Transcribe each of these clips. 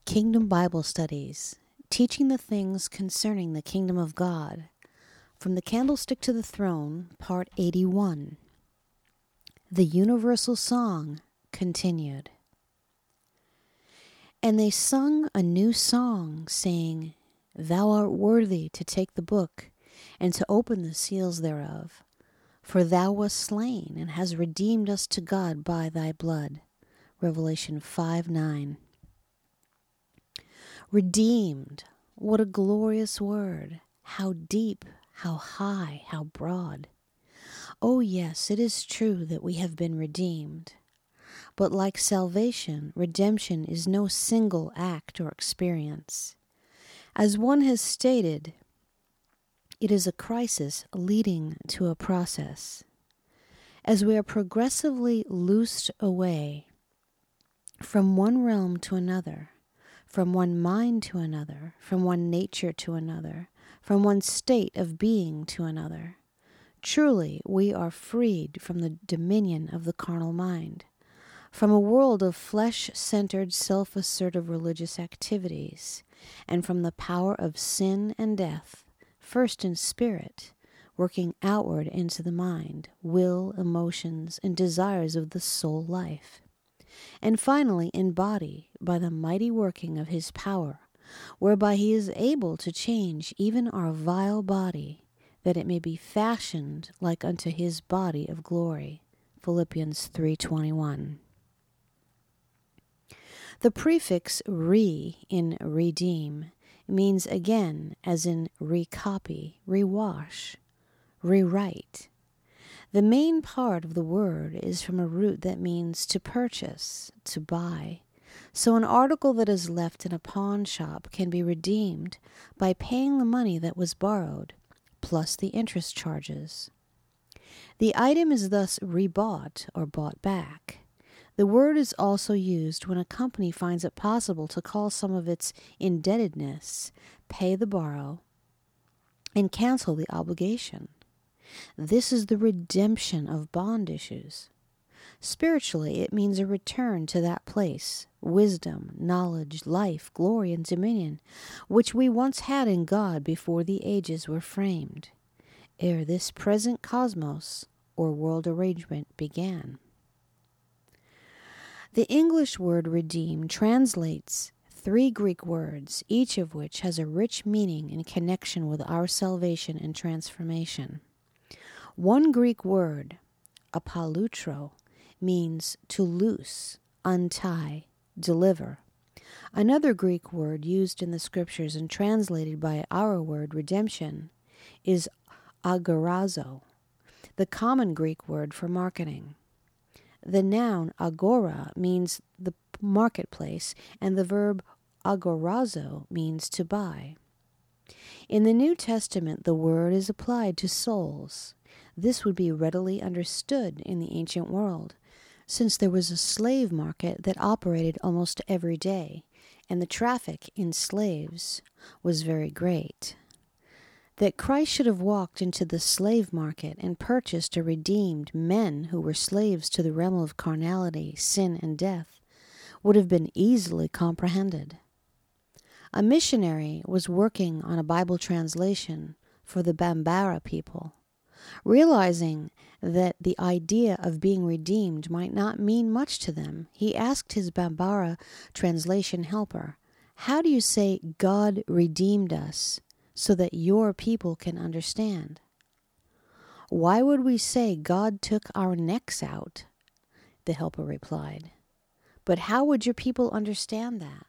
Kingdom Bible Studies, Teaching the Things Concerning the Kingdom of God, from the Candlestick to the Throne, Part 81. The Universal Song, continued. And they sung a new song, saying, Thou art worthy to take the book, and to open the seals thereof. For thou wast slain, and hast redeemed us to God by thy blood. Revelation 5:9. Redeemed. What a glorious word. How deep, how high, how broad. Oh yes, it is true that we have been redeemed. But like salvation, redemption is no single act or experience. As one has stated, it is a crisis leading to a process. As we are progressively loosed away from one realm to another, from one mind to another, from one nature to another, from one state of being to another, truly we are freed from the dominion of the carnal mind, from a world of flesh-centered, self-assertive religious activities, and from the power of sin and death, first in spirit, working outward into the mind, will, emotions, and desires of the soul life, and finally in body by the mighty working of his power, whereby he is able to change even our vile body, that it may be fashioned like unto his body of glory. Philippians 3:21. The prefix re in redeem means again as in recopy, rewash, rewrite. The main part of the word is from a root that means to purchase, to buy. So an article that is left in a pawn shop can be redeemed by paying the money that was borrowed, plus the interest charges. The item is thus rebought or bought back. The word is also used when a company finds it possible to call some of its indebtedness, pay the borrow, and cancel the obligation. This is the redemption of bond issues. Spiritually, it means a return to that place, wisdom, knowledge, life, glory, and dominion, which we once had in God before the ages were framed, ere this present cosmos or world arrangement began. The English word redeem translates 3 Greek words, each of which has a rich meaning in connection with our salvation and transformation. One Greek word, apalutro, means to loose, untie, deliver. Another Greek word used in the scriptures and translated by our word redemption is agorazo, the common Greek word for marketing. The noun agora means the marketplace, and the verb agorazo means to buy. In the New Testament, the word is applied to souls. This would be readily understood in the ancient world, since there was a slave market that operated almost every day, and the traffic in slaves was very great. That Christ should have walked into the slave market and purchased or redeemed men who were slaves to the realm of carnality, sin, and death would have been easily comprehended. A missionary was working on a Bible translation for the Bambara people. Realizing that the idea of being redeemed might not mean much to them, he asked his Bambara translation helper, "How do you say God redeemed us so that your people can understand?" "Why would we say God took our necks out?" the helper replied. "But how would your people understand that?"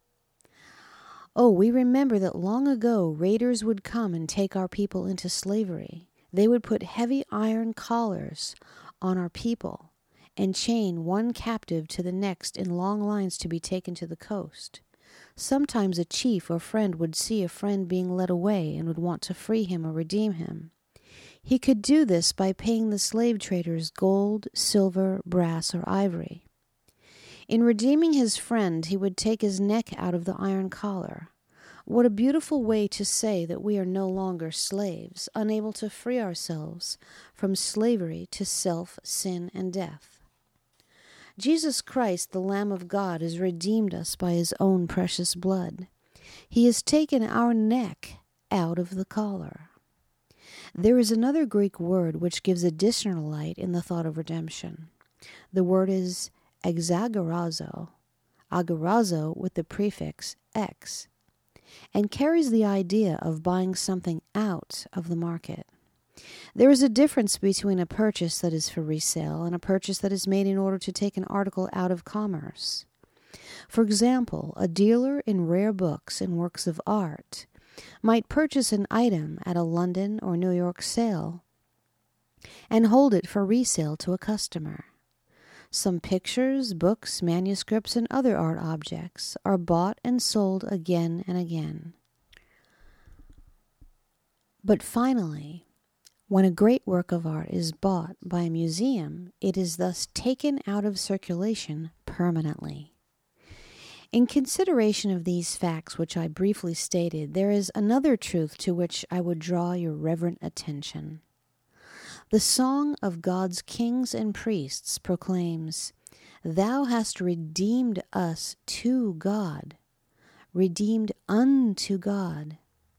"Oh, we remember that long ago raiders would come and take our people into slavery. They would put heavy iron collars on our people and chain one captive to the next in long lines to be taken to the coast. Sometimes a chief or friend would see a friend being led away and would want to free him or redeem him. He could do this by paying the slave traders gold, silver, brass, or ivory. In redeeming his friend, he would take his neck out of the iron collar. What a beautiful way to say that we are no longer slaves, unable to free ourselves from slavery to self, sin, and death. Jesus Christ, the Lamb of God, has redeemed us by his own precious blood. He has taken our neck out of the collar. There is another Greek word which gives additional light in the thought of redemption. The word is exagorazo, agorazo with the prefix ex, and carries the idea of buying something out of the market. There is a difference between a purchase that is for resale and a purchase that is made in order to take an article out of commerce. For example, a dealer in rare books and works of art might purchase an item at a London or New York sale and hold it for resale to a customer. Some pictures, books, manuscripts, and other art objects are bought and sold again and again. But finally, when a great work of art is bought by a museum, it is thus taken out of circulation permanently. In consideration of these facts which I briefly stated, there is another truth to which I would draw your reverent attention. The song of God's kings and priests proclaims, "Thou hast redeemed us to God, redeemed unto God."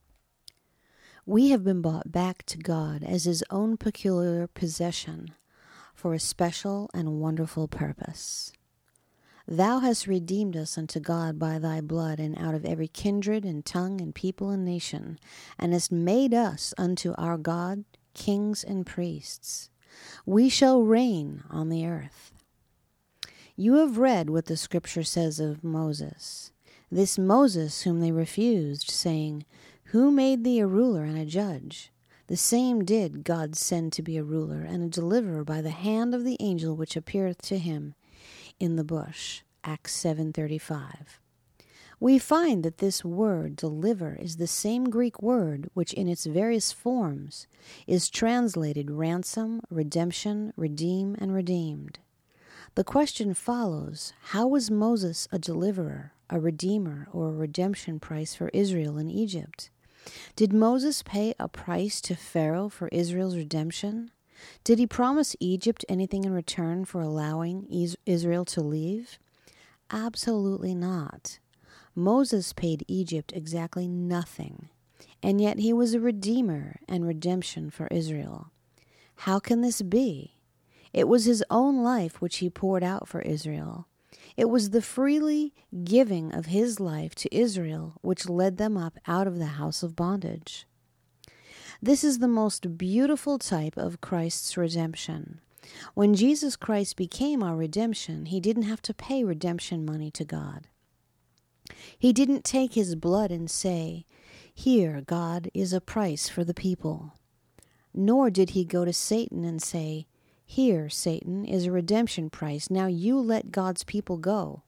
We have been bought back to God as his own peculiar possession for a special and wonderful purpose. Thou hast redeemed us unto God by thy blood, and out of every kindred and tongue and people and nation, and hast made us unto our God kings and priests. We shall reign on the earth. You have read what the scripture says of Moses, this Moses whom they refused, saying, "Who made thee a ruler and a judge?" The same did God send to be a ruler and a deliverer by the hand of the angel which appeareth to him in the bush. Acts 7:35. We find that this word deliver is the same Greek word which in its various forms is translated ransom, redemption, redeem, and redeemed. The question follows, how was Moses a deliverer, a redeemer, or a redemption price for Israel in Egypt? Did Moses pay a price to Pharaoh for Israel's redemption? Did he promise Egypt anything in return for allowing Israel to leave? Absolutely not. Moses paid Egypt exactly nothing, and yet he was a redeemer and redemption for Israel. How can this be? It was his own life which he poured out for Israel. It was the freely giving of his life to Israel which led them up out of the house of bondage. This is the most beautiful type of Christ's redemption. When Jesus Christ became our redemption, he didn't have to pay redemption money to God. He didn't take his blood and say, "Here, God, is a price for the people." Nor did he go to Satan and say, "Here, Satan, is a redemption price. Now you let God's people go."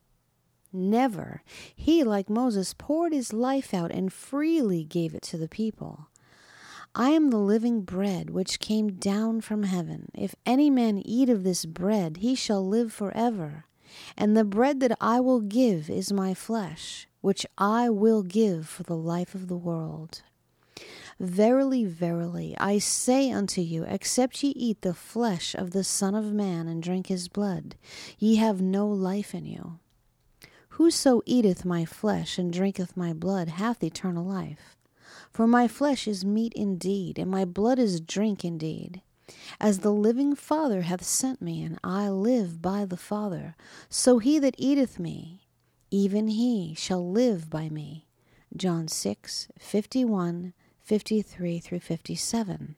Never. He, like Moses, poured his life out and freely gave it to the people. "I am the living bread which came down from heaven. If any man eat of this bread, he shall live forever. And the bread that I will give is my flesh, which I will give for the life of the world. Verily, verily, I say unto you, except ye eat the flesh of the Son of Man and drink his blood, ye have no life in you. Whoso eateth my flesh and drinketh my blood hath eternal life. For my flesh is meat indeed, and my blood is drink indeed. As the living Father hath sent me, and I live by the Father, so he that eateth me, even he shall live by me." John 6:51, 53 through 57.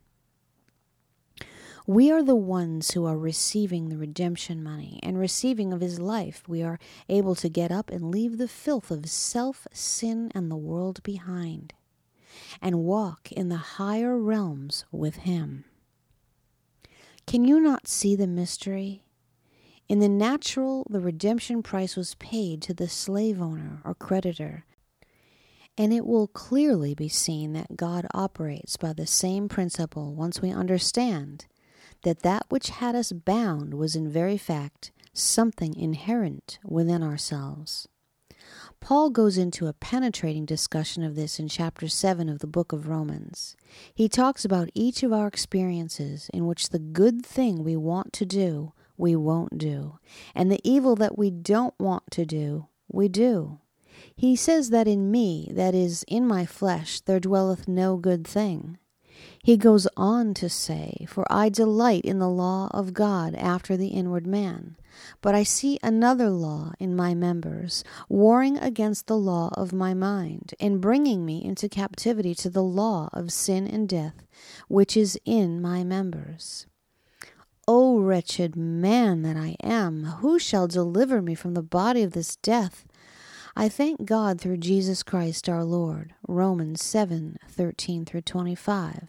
We are the ones who are receiving the redemption money, and receiving of his life, we are able to get up and leave the filth of self, sin, and the world behind, and walk in the higher realms with him. Can you not see the mystery? In the natural, the redemption price was paid to the slave owner or creditor, and it will clearly be seen that God operates by the same principle once we understand that that which had us bound was in very fact something inherent within ourselves. Paul goes into a penetrating discussion of this in chapter 7 of the book of Romans. He talks about each of our experiences in which the good thing we want to do we won't do. And the evil that we don't want to do, we do. He says that in me, that is, in my flesh, there dwelleth no good thing. He goes on to say, for I delight in the law of God after the inward man. But I see another law in my members, warring against the law of my mind, and bringing me into captivity to the law of sin and death, which is in my members. O wretched man that I am, who shall deliver me from the body of this death? I thank God through Jesus Christ our Lord. Romans 7:13-25.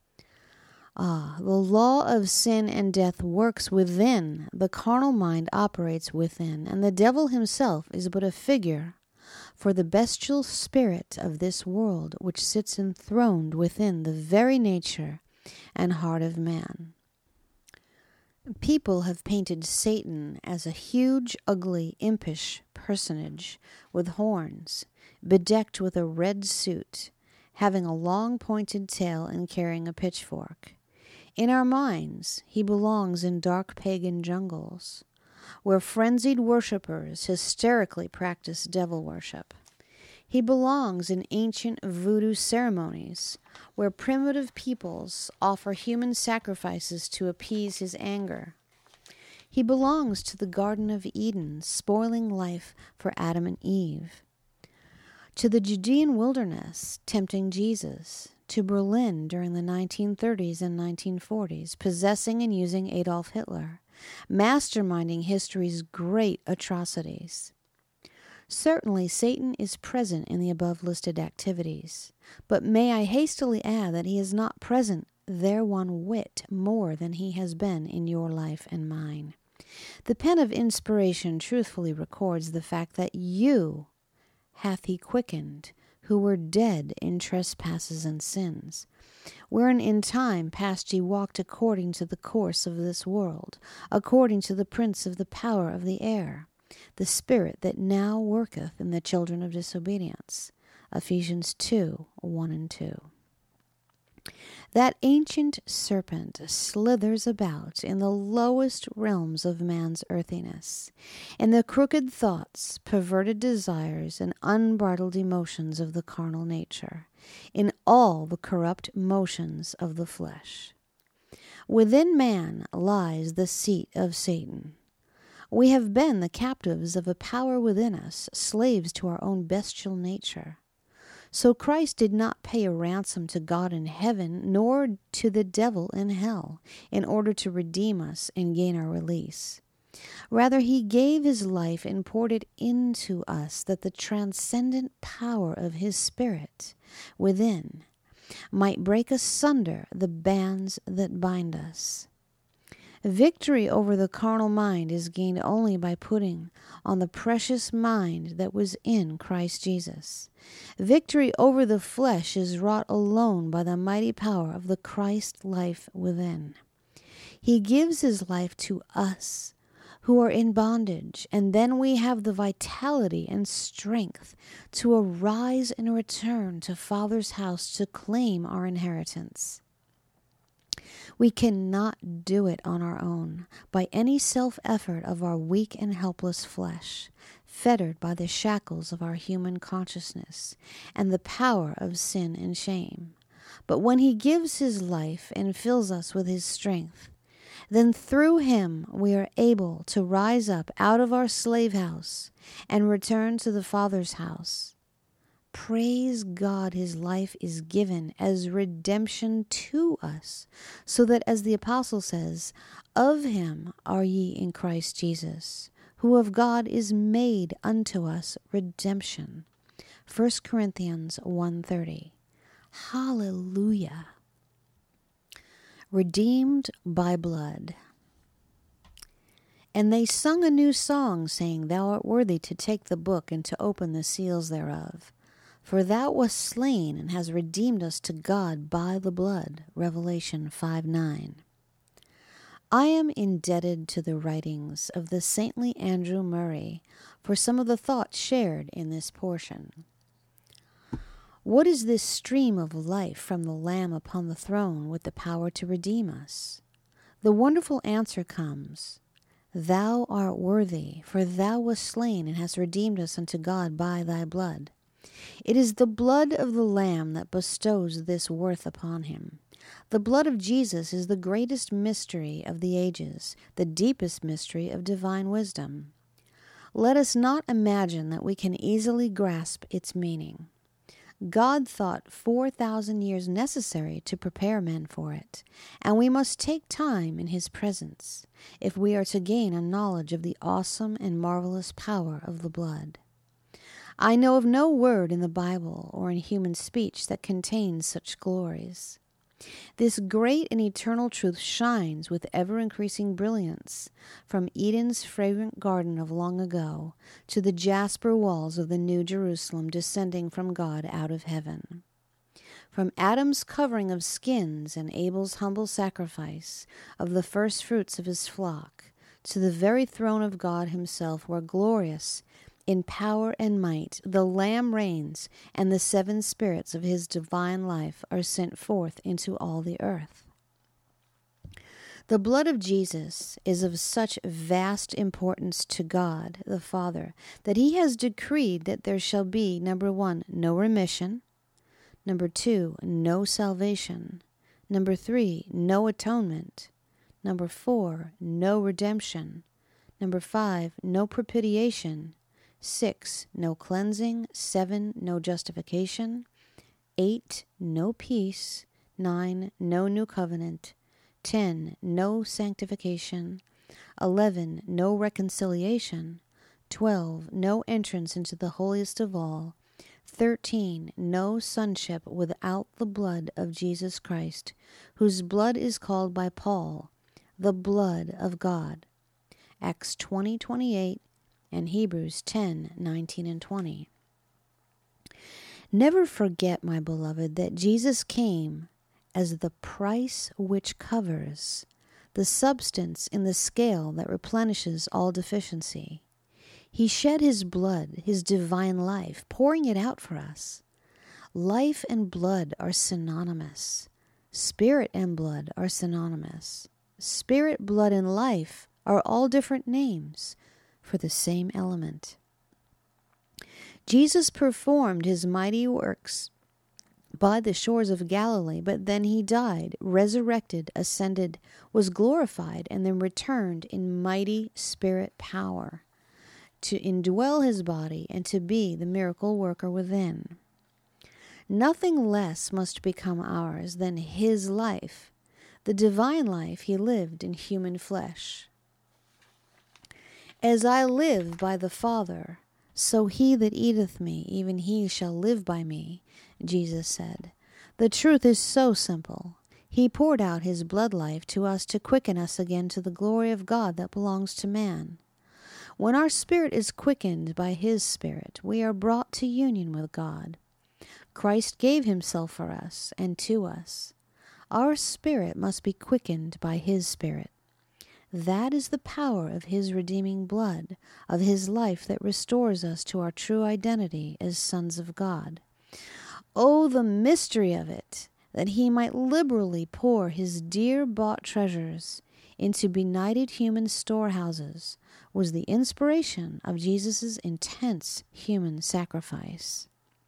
The law of sin and death works within, the carnal mind operates within, and the devil himself is but a figure for the bestial spirit of this world, which sits enthroned within the very nature and heart of man. People have painted Satan as a huge, ugly, impish personage with horns, bedecked with a red suit, having a long pointed tail and carrying a pitchfork. In our minds, he belongs in dark pagan jungles, where frenzied worshippers hysterically practice devil worship. He belongs in ancient voodoo ceremonies, where primitive peoples offer human sacrifices to appease his anger. He belongs to the Garden of Eden, spoiling life for Adam and Eve, to the Judean wilderness, tempting Jesus, to Berlin during the 1930s and 1940s, possessing and using Adolf Hitler, masterminding history's great atrocities. Certainly, Satan is present in the above-listed activities, but may I hastily add that he is not present there one whit more than he has been in your life and mine. The pen of inspiration truthfully records the fact that you hath he quickened, who were dead in trespasses and sins, wherein in time past ye walked according to the course of this world, according to the prince of the power of the air, the spirit that now worketh in the children of disobedience. Ephesians 2:1-2. That ancient serpent slithers about in the lowest realms of man's earthiness, in the crooked thoughts, perverted desires, and unbridled emotions of the carnal nature, in all the corrupt motions of the flesh. Within man lies the seat of Satan. We have been the captives of a power within us, slaves to our own bestial nature. So Christ did not pay a ransom to God in heaven, nor to the devil in hell, in order to redeem us and gain our release. Rather, he gave his life and poured it into us, that the transcendent power of his Spirit within might break asunder the bands that bind us. Victory over the carnal mind is gained only by putting on the precious mind that was in Christ Jesus. Victory over the flesh is wrought alone by the mighty power of the Christ life within. He gives his life to us who are in bondage, and then we have the vitality and strength to arise and return to Father's house to claim our inheritance. We cannot do it on our own, by any self-effort of our weak and helpless flesh, fettered by the shackles of our human consciousness and the power of sin and shame. But when he gives his life and fills us with his strength, then through him we are able to rise up out of our slave house and return to the Father's house. Praise God, his life is given as redemption to us, so that, as the apostle says, of him are ye in Christ Jesus, who of God is made unto us redemption. 1 Corinthians 1:30. Hallelujah. Redeemed by blood. And they sung a new song, saying, Thou art worthy to take the book and to open the seals thereof. For thou wast slain, and hast redeemed us to God by the blood. Revelation 5:9. I am indebted to the writings of the saintly Andrew Murray for some of the thoughts shared in this portion. What is this stream of life from the Lamb upon the throne with the power to redeem us? The wonderful answer comes, Thou art worthy, for thou wast slain and hast redeemed us unto God by thy blood. It is the blood of the Lamb that bestows this worth upon him. The blood of Jesus is the greatest mystery of the ages, the deepest mystery of divine wisdom. Let us not imagine that we can easily grasp its meaning. God thought 4,000 years necessary to prepare men for it, and we must take time in his presence if we are to gain a knowledge of the awesome and marvelous power of the blood. I know of no word in the Bible or in human speech that contains such glories. This great and eternal truth shines with ever-increasing brilliance from Eden's fragrant garden of long ago to the jasper walls of the New Jerusalem descending from God out of heaven. From Adam's covering of skins and Abel's humble sacrifice of the first fruits of his flock to the very throne of God himself, where glorious in power and might the Lamb reigns, and the seven spirits of his divine life are sent forth into all the earth. The blood of Jesus is of such vast importance to God the Father that he has decreed that there shall be, number 1, no remission, number 2, no salvation, number 3, no atonement, number 4, no redemption, number 5, no propitiation, 6, no cleansing, 7, no justification, 8, no peace, 9, no new covenant, 10, no sanctification, 11, no reconciliation, 12, no entrance into the holiest of all, 13, no sonship without the blood of Jesus Christ, whose blood is called by Paul the blood of God. Acts 20:28 and Hebrews 10:19 and 20. Never forget, my beloved, that Jesus came as the price which covers, the substance in the scale that replenishes all deficiency. He shed his blood, his divine life, pouring it out for us. Life and blood are synonymous. Spirit and blood are synonymous. Spirit, blood, and life are all different names for the same element. Jesus performed his mighty works by the shores of Galilee, but then he died, resurrected, ascended, was glorified, and then returned in mighty spirit power to indwell his body and to be the miracle worker within. Nothing less must become ours than his life, the divine life he lived in human flesh. As I live by the Father, so he that eateth me, even he shall live by me, Jesus said. The truth is so simple. He poured out his blood life to us to quicken us again to the glory of God that belongs to man. When our spirit is quickened by his Spirit, we are brought to union with God. Christ gave himself for us and to us. Our spirit must be quickened by his Spirit. That is the power of his redeeming blood, of his life that restores us to our true identity as sons of God. Oh, the mystery of it, that he might liberally pour his dear-bought treasures into benighted human storehouses, was the inspiration of Jesus' intense human sacrifice.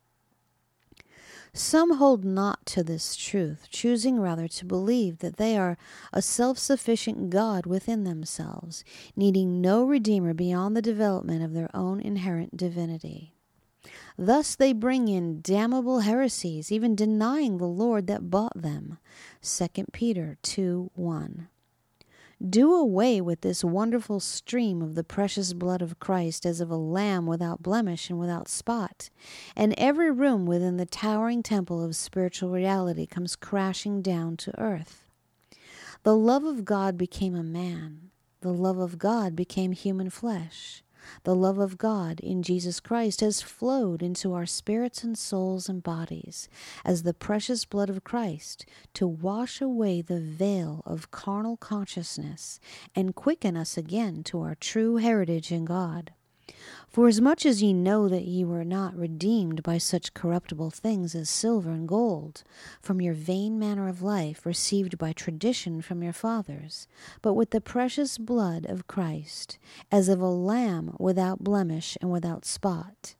Some hold not to this truth, choosing rather to believe that they are a self-sufficient God within themselves, needing no Redeemer beyond the development of their own inherent divinity. Thus they bring in damnable heresies, even denying the Lord that bought them. 2 Peter 2:1. Do away with this wonderful stream of the precious blood of Christ as of a lamb without blemish and without spot, and every room within the towering temple of spiritual reality comes crashing down to earth. The love of God became a man. The love of God became human flesh. The love of God in Jesus Christ has flowed into our spirits and souls and bodies as the precious blood of Christ to wash away the veil of carnal consciousness and quicken us again to our true heritage in God. For as much as ye know that ye were not redeemed by such corruptible things as silver and gold, from your vain manner of life received by tradition from your fathers, but with the precious blood of Christ, as of a lamb without blemish and without spot.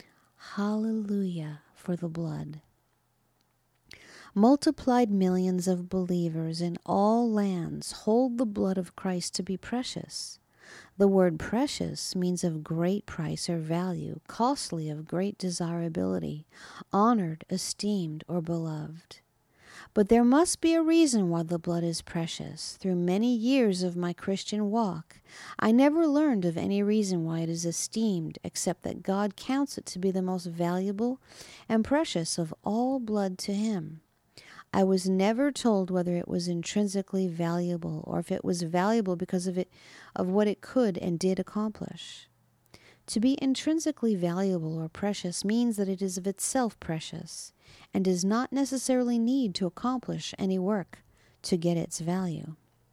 Hallelujah for the blood. Multiplied millions of believers in all lands hold the blood of Christ to be precious. The word precious means of great price or value, costly, of great desirability, honored, esteemed, or beloved. But there must be a reason why the blood is precious. Through many years of my Christian walk, I never learned of any reason why it is esteemed, except that God counts it to be the most valuable and precious of all blood to Him. I was never told whether it was intrinsically valuable or if it was valuable because of what it could and did accomplish. To be intrinsically valuable or precious means that it is of itself precious and does not necessarily need to accomplish any work to get its value.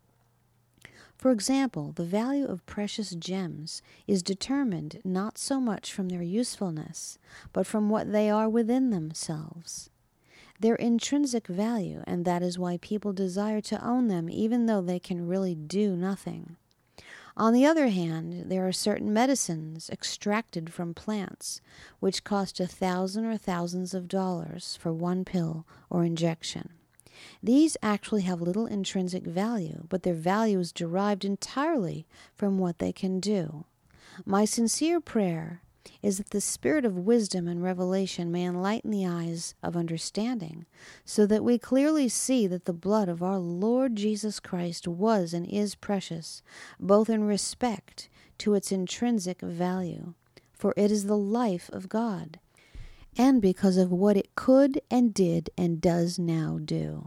For example, the value of precious gems is determined not so much from their usefulness, but from what they are within themselves. Their intrinsic value, and that is why people desire to own them even though they can really do nothing. On the other hand, there are certain medicines extracted from plants which cost 1,000 or thousands of dollars for one pill or injection. These actually have little intrinsic value, but their value is derived entirely from what they can do. My sincere prayer is that the spirit of wisdom and revelation may enlighten the eyes of understanding, so that we clearly see that the blood of our Lord Jesus Christ was and is precious, both in respect to its intrinsic value, for it is the life of God, and because of what it could and did and does now do.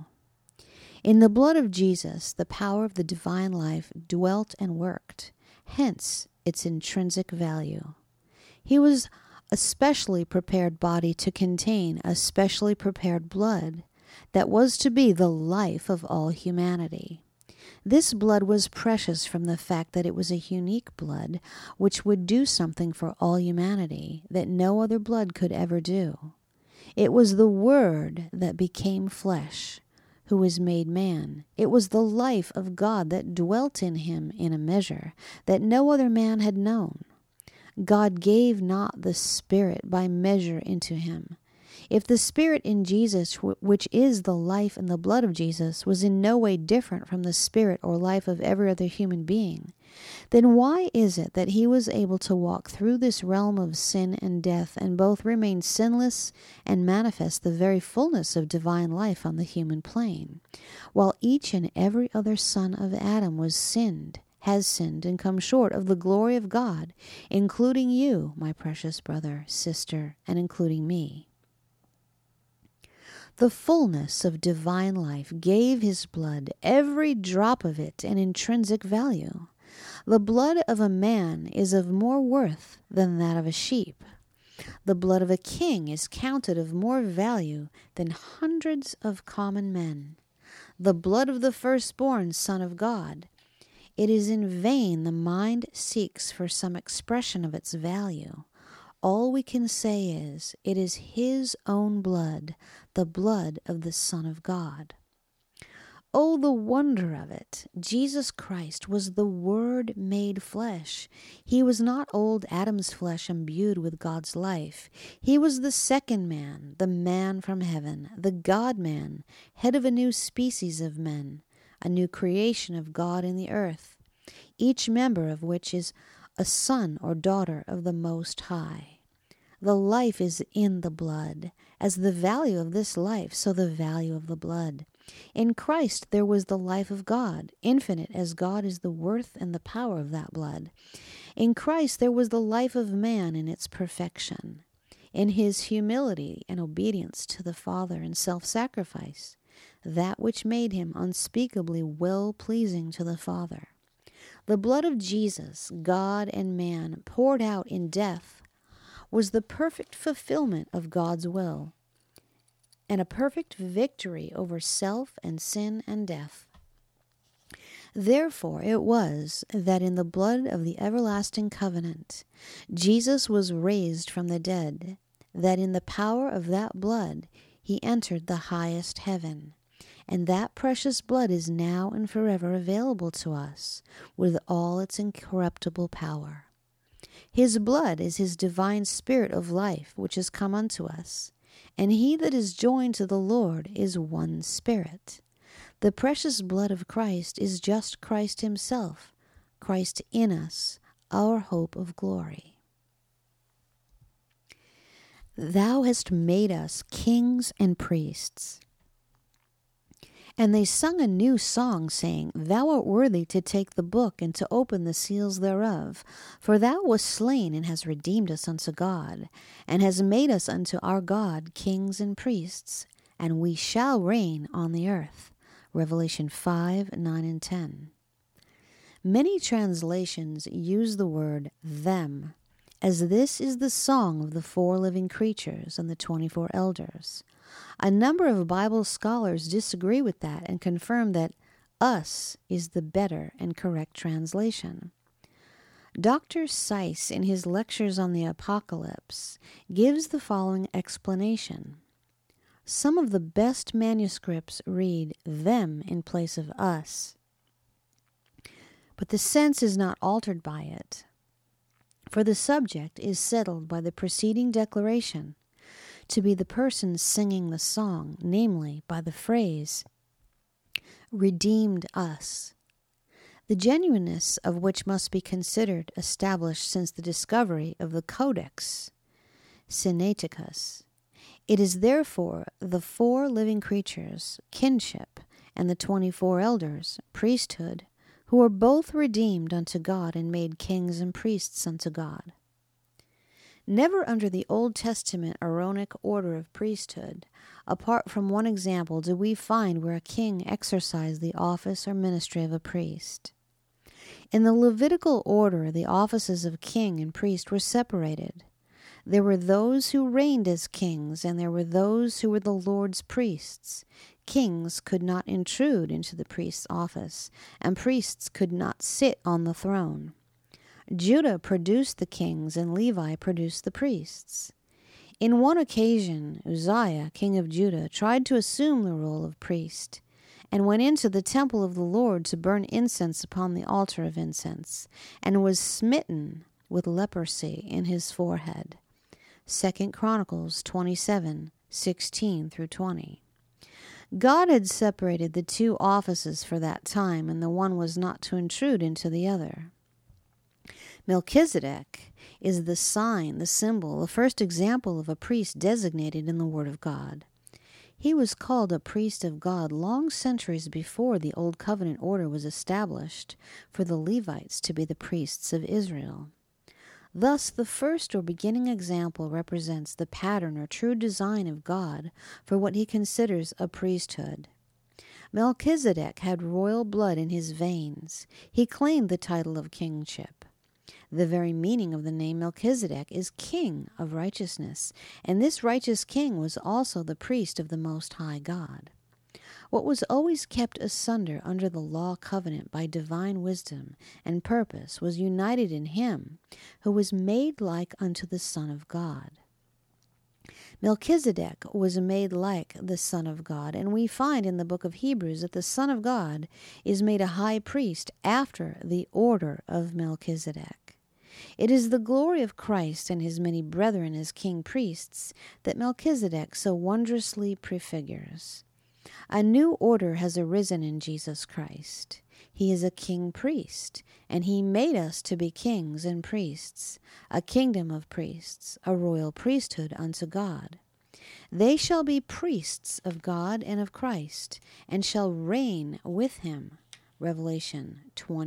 In the blood of Jesus, the power of the divine life dwelt and worked, hence its intrinsic value. He was a specially prepared body to contain a specially prepared blood that was to be the life of all humanity. This blood was precious from the fact that it was a unique blood which would do something for all humanity that no other blood could ever do. It was the Word that became flesh, who was made man. It was the life of God that dwelt in him in a measure that no other man had known. God gave not the Spirit by measure into him. If the Spirit in Jesus, which is the life and the blood of Jesus, was in no way different from the spirit or life of every other human being, then why is it that he was able to walk through this realm of sin and death and both remain sinless and manifest the very fullness of divine life on the human plane, while each and every other son of Adam has sinned and come short of the glory of God, including you, my precious brother, sister, and including me? The fullness of divine life gave his blood, every drop of it, an intrinsic value. The blood of a man is of more worth than that of a sheep. The blood of a king is counted of more value than hundreds of common men. The blood of the firstborn Son of God. It is in vain the mind seeks for some expression of its value. All we can say is, it is his own blood, the blood of the Son of God. Oh, the wonder of it! Jesus Christ was the Word made flesh. He was not old Adam's flesh imbued with God's life. He was the second man, the man from heaven, the God-man, head of a new species of men, a new creation of God in the earth, each member of which is a son or daughter of the Most High. The life is in the blood. As the value of this life, so the value of the blood. In Christ there was the life of God, infinite as God is the worth and the power of that blood. In Christ there was the life of man in its perfection, in his humility and obedience to the Father and self-sacrifice, that which made him unspeakably well-pleasing to the Father. The blood of Jesus, God and man, poured out in death, was the perfect fulfillment of God's will, and a perfect victory over self and sin and death. Therefore it was that in the blood of the everlasting covenant Jesus was raised from the dead, that in the power of that blood he entered the highest heaven, and that precious blood is now and forever available to us with all its incorruptible power. His blood is his divine spirit of life which has come unto us, and he that is joined to the Lord is one spirit. The precious blood of Christ is just Christ himself, Christ in us, our hope of glory. Thou hast made us kings and priests. And they sung a new song, saying, Thou art worthy to take the book and to open the seals thereof. For thou wast slain and hast redeemed us unto God, and hast made us unto our God kings and priests, and we shall reign on the earth. Revelation 5, 9, and 10. Many translations use the word them, as this is the song of the 4 living creatures and the 24 elders. A number of Bible scholars disagree with that and confirm that us is the better and correct translation. Dr. Seiss, in his lectures on the Apocalypse, gives the following explanation. Some of the best manuscripts read them in place of us, but the sense is not altered by it, for the subject is settled by the preceding declaration to be the person singing the song, namely by the phrase, redeemed us, the genuineness of which must be considered established since the discovery of the Codex Sinaiticus. It is therefore the 4 living creatures, kinship, and the 24 elders, priesthood, who are both redeemed unto God and made kings and priests unto God. Never under the Old Testament Aaronic order of priesthood, apart from one example, do we find where a king exercised the office or ministry of a priest. In the Levitical order, the offices of king and priest were separated. There were those who reigned as kings, and there were those who were the Lord's priests. Kings could not intrude into the priest's office, and priests could not sit on the throne. Judah produced the kings, and Levi produced the priests. In one occasion, Uzziah, king of Judah, tried to assume the role of priest, and went into the temple of the Lord to burn incense upon the altar of incense, and was smitten with leprosy in his forehead. 2 Chronicles 27, 16 through 20. God had separated the 2 offices for that time, and the one was not to intrude into the other. Melchizedek is the sign, the symbol, the first example of a priest designated in the Word of God. He was called a priest of God long centuries before the Old Covenant order was established for the Levites to be the priests of Israel. Thus, the first or beginning example represents the pattern or true design of God for what he considers a priesthood. Melchizedek had royal blood in his veins. He claimed the title of kingship. The very meaning of the name Melchizedek is king of righteousness, and this righteous king was also the priest of the Most High God. What was always kept asunder under the law covenant by divine wisdom and purpose was united in him, who was made like unto the Son of God. Melchizedek was made like the Son of God, and we find in the book of Hebrews that the Son of God is made a high priest after the order of Melchizedek. It is the glory of Christ and his many brethren as king priests that Melchizedek so wondrously prefigures. A new order has arisen in Jesus Christ. He is a king priest, and he made us to be kings and priests, a kingdom of priests, a royal priesthood unto God. They shall be priests of God and of Christ, and shall reign with him. Revelation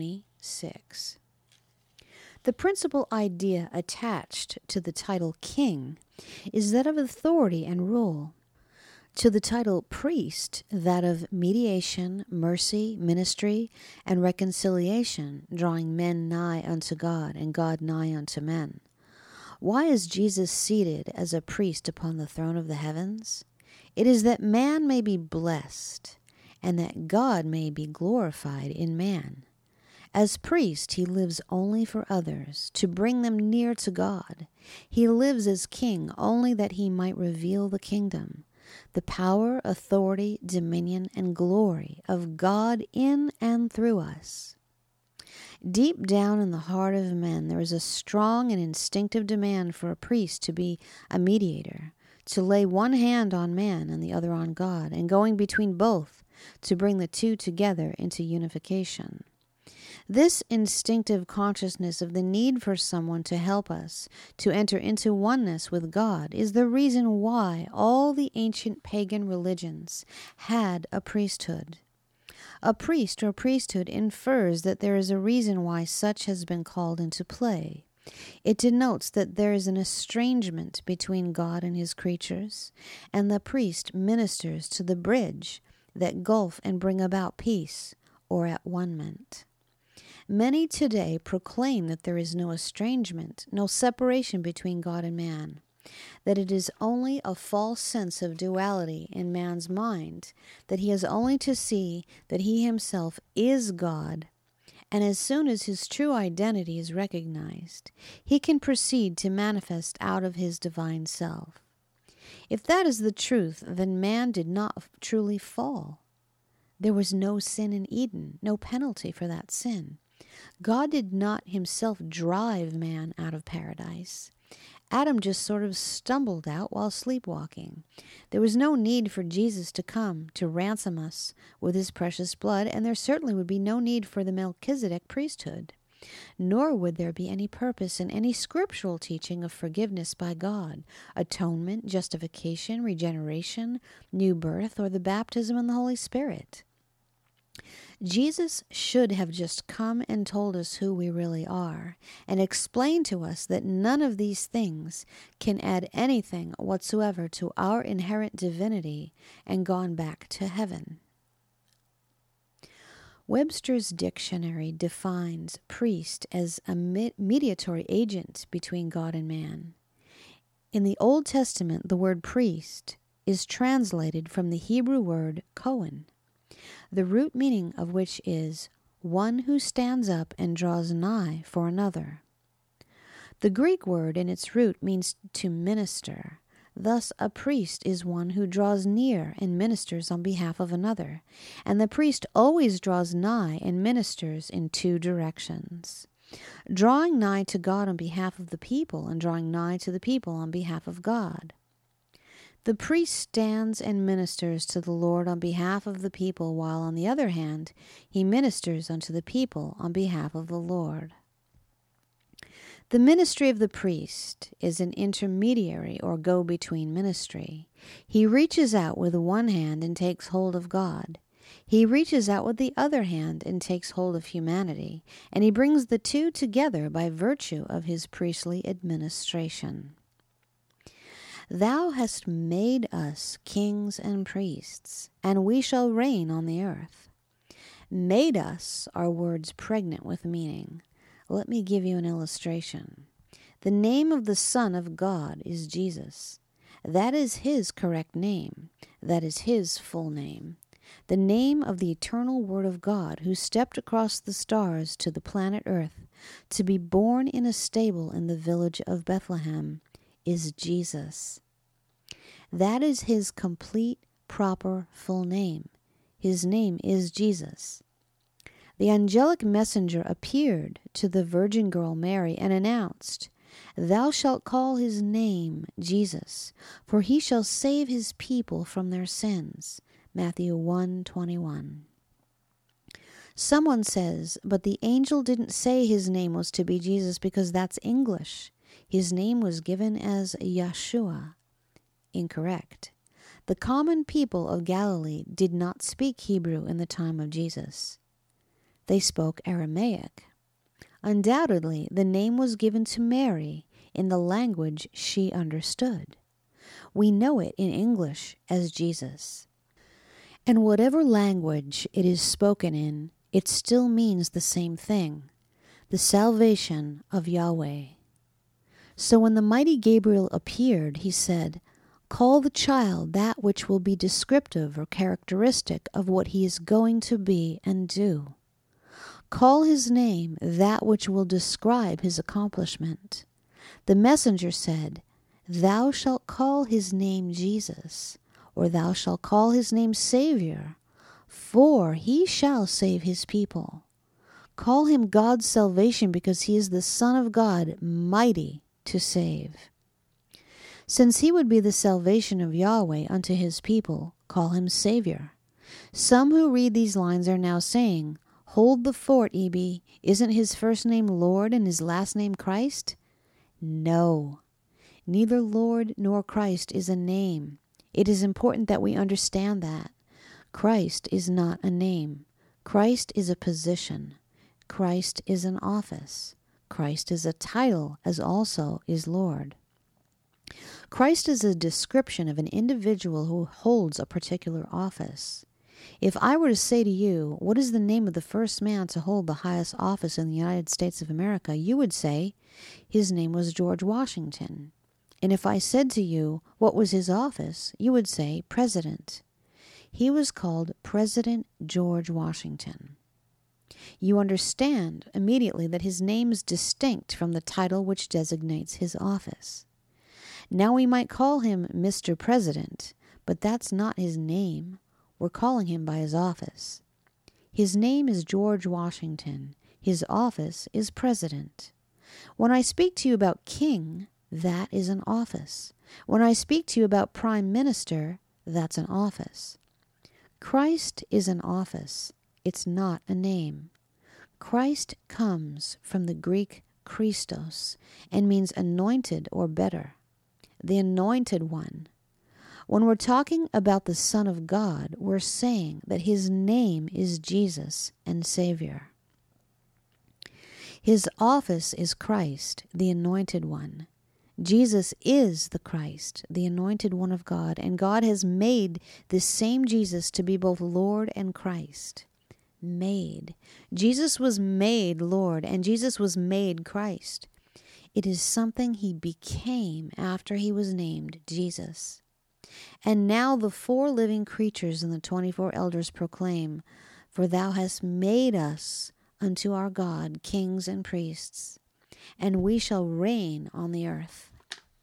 26. The principal idea attached to the title king is that of authority and rule. To the title priest, that of mediation, mercy, ministry, and reconciliation, drawing men nigh unto God and God nigh unto men. Why is Jesus seated as a priest upon the throne of the heavens? It is that man may be blessed, and that God may be glorified in man. As priest, he lives only for others, to bring them near to God. He lives as king only that he might reveal the kingdom, the power, authority, dominion, and glory of God in and through us. Deep down in the heart of men, there is a strong and instinctive demand for a priest to be a mediator, to lay one hand on man and the other on God, and going between both, to bring the two together into unification. This instinctive consciousness of the need for someone to help us to enter into oneness with God is the reason why all the ancient pagan religions had a priesthood. A priest or priesthood infers that there is a reason why such has been called into play. It denotes that there is an estrangement between God and his creatures, and the priest ministers to the bridge that gulf and bring about peace or at-one-ment. Many today proclaim that there is no estrangement, no separation between God and man, that it is only a false sense of duality in man's mind, that he has only to see that he himself is God, and as soon as his true identity is recognized, he can proceed to manifest out of his divine self. If that is the truth, then man did not truly fall. There was no sin in Eden, no penalty for that sin. God did not himself drive man out of paradise. Adam just sort of stumbled out while sleepwalking. There was no need for Jesus to come to ransom us with his precious blood, and there certainly would be no need for the Melchizedek priesthood. Nor would there be any purpose in any scriptural teaching of forgiveness by God, atonement, justification, regeneration, new birth, or the baptism in the Holy Spirit. Jesus should have just come and told us who we really are, and explained to us that none of these things can add anything whatsoever to our inherent divinity, and gone back to heaven. Webster's dictionary defines priest as a mediatory agent between God and man. In the Old Testament, the word priest is translated from the Hebrew word Kohen, the root meaning of which is one who stands up and draws nigh for another. The Greek word in its root means to minister. Thus, a priest is one who draws near and ministers on behalf of another, and the priest always draws nigh and ministers in two directions: drawing nigh to God on behalf of the people and drawing nigh to the people on behalf of God. The priest stands and ministers to the Lord on behalf of the people, while on the other hand, he ministers unto the people on behalf of the Lord. The ministry of the priest is an intermediary or go-between ministry. He reaches out with one hand and takes hold of God. He reaches out with the other hand and takes hold of humanity, and he brings the two together by virtue of his priestly administration. Thou hast made us kings and priests, and we shall reign on the earth. Made us are words pregnant with meaning. Let me give you an illustration. The name of the Son of God is Jesus. That is his correct name. That is his full name. The name of the eternal Word of God, who stepped across the stars to the planet Earth to be born in a stable in the village of Bethlehem, is Jesus. That is his complete, proper, full name. His name is Jesus. The angelic messenger appeared to the virgin girl Mary and announced, Thou shalt call his name Jesus, for he shall save his people from their sins. Matthew 1:21. Someone says, but the angel didn't say his name was to be Jesus because that's English. His name was given as Yeshua. Incorrect. The common people of Galilee did not speak Hebrew in the time of Jesus. They spoke Aramaic. Undoubtedly, the name was given to Mary in the language she understood. We know it in English as Jesus. And whatever language it is spoken in, it still means the same thing, the salvation of Yahweh. So when the mighty Gabriel appeared, he said, Call the child that which will be descriptive or characteristic of what he is going to be and do. Call his name that which will describe his accomplishment. The messenger said, "Thou shalt call his name Jesus, or thou shalt call his name Savior, for he shall save his people." Call him God's salvation, because he is the Son of God, mighty to save. Since he would be the salvation of Yahweh unto his people, call him Savior. Some who read these lines are now saying, "Hold the fort, E.B. Isn't his first name Lord and his last name Christ?" No, neither Lord nor Christ is a name. It is important that we understand that. Christ is not a name. Christ is a position. Christ is an office. Christ is a title, as also is Lord. Christ is a description of an individual who holds a particular office. If I were to say to you, "What is the name of the first man to hold the highest office in the United States of America?" you would say, "His name was George Washington." And if I said to you, "What was his office?" you would say, "President." He was called President George Washington. You understand immediately that his name is distinct from the title which designates his office. Now we might call him Mr. President, but that's not his name. We're calling him by his office. His name is George Washington. His office is President. When I speak to you about king, that is an office. When I speak to you about prime minister, that's an office. Christ is an office. It's not a name. Christ comes from the Greek Christos and means anointed or better. The anointed one. When we're talking about the Son of God, we're saying that his name is Jesus and Savior. His office is Christ, the anointed one. Jesus is the Christ, the anointed one of God, and God has made this same Jesus to be both Lord and Christ. Made. Jesus was made Lord, and Jesus was made Christ. It is something he became after he was named Jesus. And now the 4 living creatures and the 24 elders proclaim, "For thou hast made us unto our God kings and priests, and we shall reign on the earth."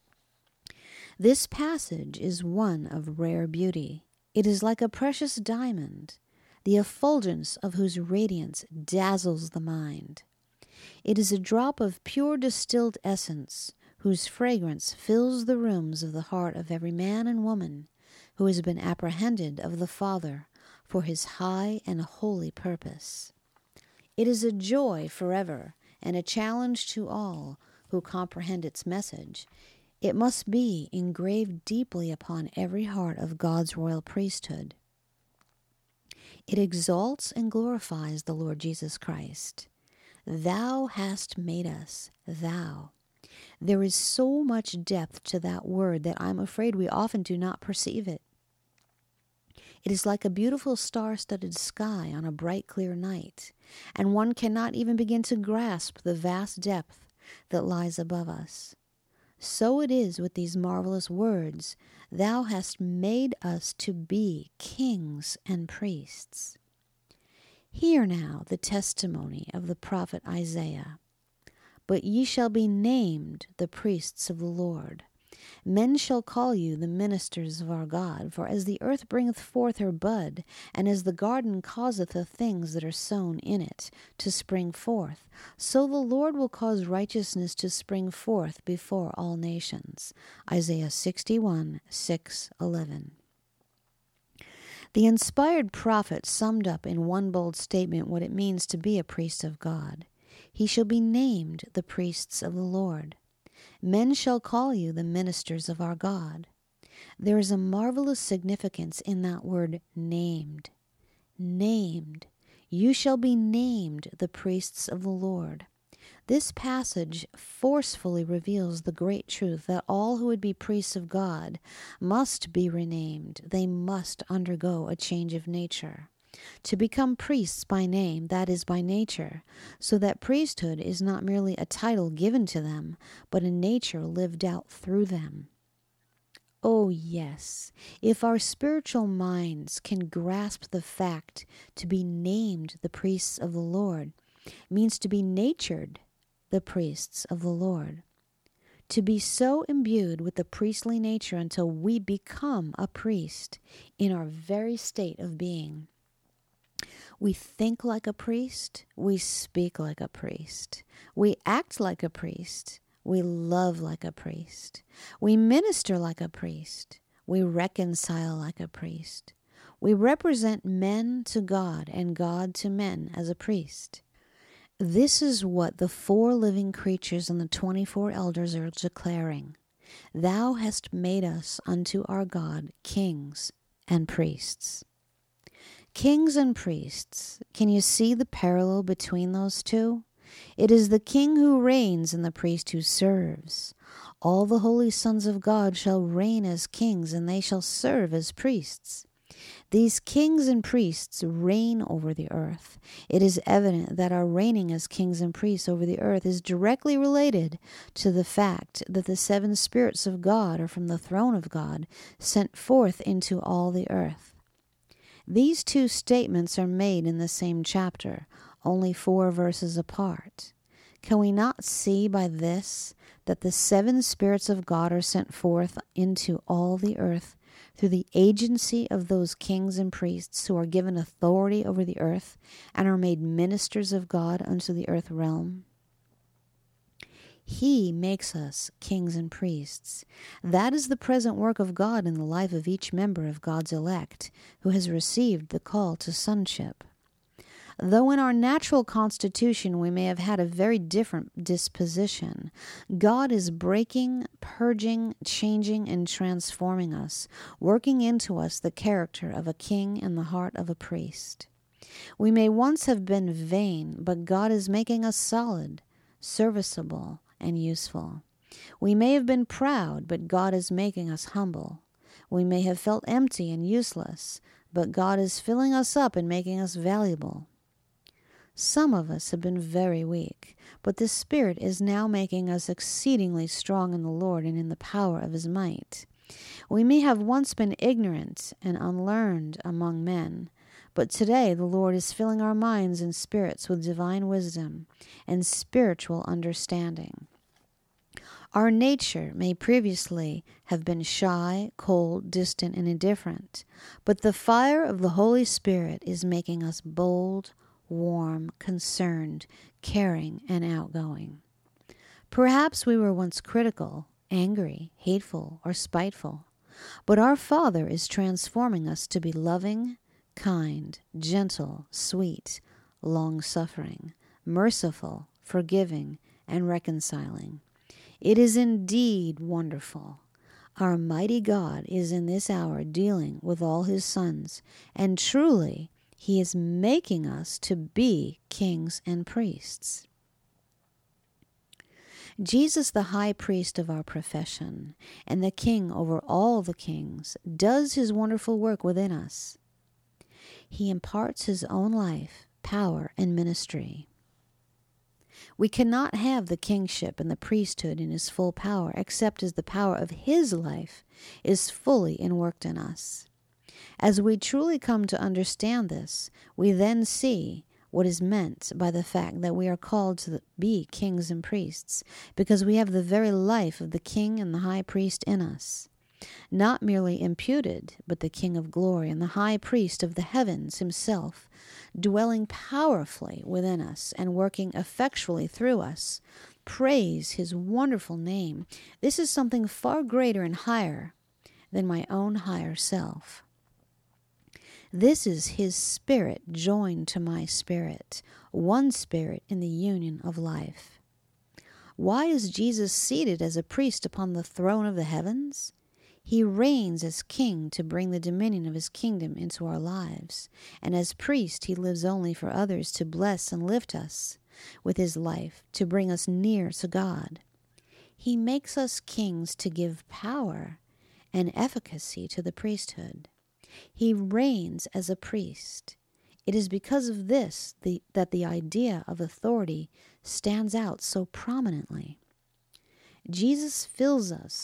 This passage is one of rare beauty. It is like a precious diamond, the effulgence of whose radiance dazzles the mind. It is a drop of pure distilled essence, whose fragrance fills the rooms of the heart of every man and woman who has been apprehended of the Father for his high and holy purpose. It is a joy forever and a challenge to all who comprehend its message. It must be engraved deeply upon every heart of God's royal priesthood. It exalts and glorifies the Lord Jesus Christ. Thou hast made us, thou. There is so much depth to that word that I'm afraid we often do not perceive it. It is like a beautiful star-studded sky on a bright, clear night, and one cannot even begin to grasp the vast depth that lies above us. So it is with these marvelous words, "Thou hast made us to be kings and priests." Hear now the testimony of the prophet Isaiah. "But ye shall be named the priests of the Lord. Men shall call you the ministers of our God. For as the earth bringeth forth her bud, and as the garden causeth the things that are sown in it to spring forth, so the Lord will cause righteousness to spring forth before all nations." Isaiah 61, 6, 11. The inspired prophet summed up in one bold statement what it means to be a priest of God. He shall be named the priests of the Lord. Men shall call you the ministers of our God. There is a marvelous significance in that word named. Named. You shall be named the priests of the Lord. This passage forcefully reveals the great truth that all who would be priests of God must be renamed. They must undergo a change of nature. To become priests by name, that is by nature, so that priesthood is not merely a title given to them, but a nature lived out through them. Oh, yes. If our spiritual minds can grasp the fact to be named the priests of the Lord means to be natured the priests of the Lord. To be so imbued with the priestly nature until we become a priest in our very state of being. We think like a priest, we speak like a priest, we act like a priest, we love like a priest, we minister like a priest, we reconcile like a priest. We represent men to God and God to men as a priest. This is what the 4 living creatures and the 24 elders are declaring. Thou hast made us unto our God kings and priests. Kings and priests, can you see the parallel between those two? It is the king who reigns and the priest who serves. All the holy sons of God shall reign as kings, and they shall serve as priests. These kings and priests reign over the earth. It is evident that our reigning as kings and priests over the earth is directly related to the fact that the 7 spirits of God are from the throne of God, sent forth into all the earth. These 2 statements are made in the same chapter, only 4 verses apart. Can we not see by this that the 7 spirits of God are sent forth into all the earth through the agency of those kings and priests who are given authority over the earth and are made ministers of God unto the earth realm? He makes us kings and priests. That is the present work of God in the life of each member of God's elect who has received the call to sonship. Though in our natural constitution we may have had a very different disposition, God is breaking, purging, changing, and transforming us, working into us the character of a king and the heart of a priest. We may once have been vain, but God is making us solid, serviceable, and useful. We may have been proud, but God is making us humble. We may have felt empty and useless, but God is filling us up and making us valuable. Some of us have been very weak, but the Spirit is now making us exceedingly strong in the Lord and in the power of His might. We may have once been ignorant and unlearned among men, but today the Lord is filling our minds and spirits with divine wisdom and spiritual understanding. Our nature may previously have been shy, cold, distant, and indifferent, but the fire of the Holy Spirit is making us bold, warm, concerned, caring, and outgoing. Perhaps we were once critical, angry, hateful, or spiteful, but our Father is transforming us to be loving, kind, gentle, sweet, long-suffering, merciful, forgiving, and reconciling. It is indeed wonderful. Our mighty God is in this hour dealing with all His sons, and truly He is making us to be kings and priests. Jesus, the high priest of our profession, and the king over all the kings, does His wonderful work within us. He imparts His own life, power, and ministry. We cannot have the kingship and the priesthood in His full power except as the power of His life is fully enworked in us. As we truly come to understand this, we then see what is meant by the fact that we are called to be kings and priests, because we have the very life of the king and the high priest in us. Not merely imputed, but the King of glory and the high priest of the heavens Himself, dwelling powerfully within us and working effectually through us. Praise His wonderful name. This is something far greater and higher than my own higher self. This is His Spirit joined to my spirit, one spirit in the union of life. Why is Jesus seated as a priest upon the throne of the heavens? He reigns as king to bring the dominion of His kingdom into our lives, and as priest He lives only for others to bless and lift us with His life, to bring us near to God. He makes us kings to give power and efficacy to the priesthood. He reigns as a priest. It is because of this that the idea of authority stands out so prominently. Jesus fills us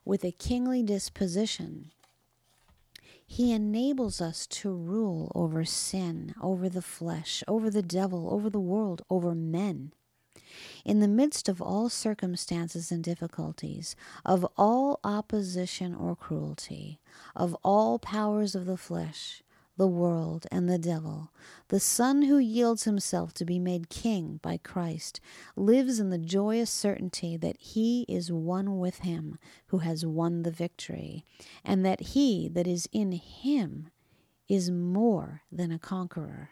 with a kingly disposition. He enables us to rule over sin, over the flesh, over the devil, over the world, over men. In the midst of all circumstances and difficulties, of all opposition or cruelty, of all powers of the flesh, the world, and the devil, the Son who yields himself to be made king by Christ lives in the joyous certainty that he is one with him who has won the victory, and that he that is in him is more than a conqueror.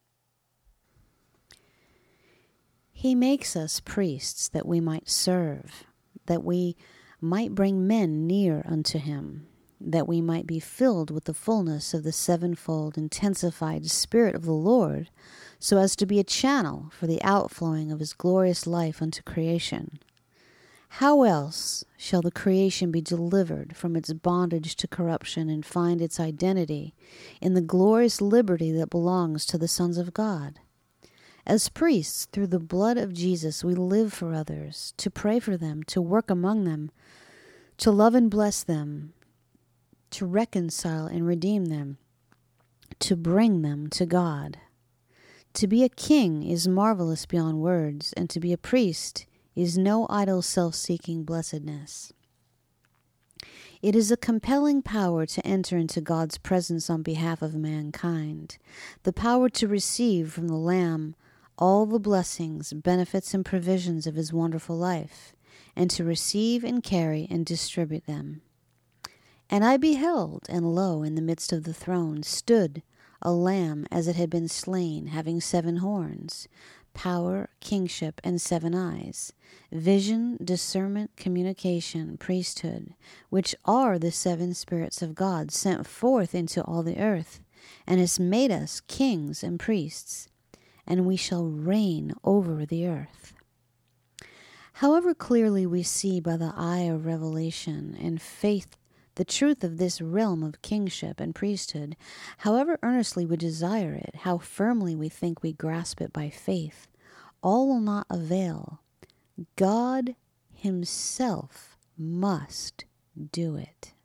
He makes us priests that we might serve, that we might bring men near unto him, that we might be filled with the fullness of the sevenfold intensified Spirit of the Lord, so as to be a channel for the outflowing of his glorious life unto creation. How else shall the creation be delivered from its bondage to corruption and find its identity in the glorious liberty that belongs to the sons of God? As priests, through the blood of Jesus, we live for others, to pray for them, to work among them, to love and bless them, to reconcile and redeem them, to bring them to God. To be a king is marvelous beyond words, and to be a priest is no idle self-seeking blessedness. It is a compelling power to enter into God's presence on behalf of mankind, the power to receive from the Lamb all the blessings, benefits, and provisions of his wonderful life, and to receive and carry and distribute them. And I beheld, and lo, in the midst of the throne stood a Lamb as it had been slain, having 7 horns, power, kingship, and 7 eyes, vision, discernment, communication, priesthood, which are the 7 spirits of God sent forth into all the earth, and has made us kings and priests, and we shall reign over the earth. However clearly we see by the eye of revelation and faith the truth of this realm of kingship and priesthood, however earnestly we desire it, how firmly we think we grasp it by faith, all will not avail. God himself must do it.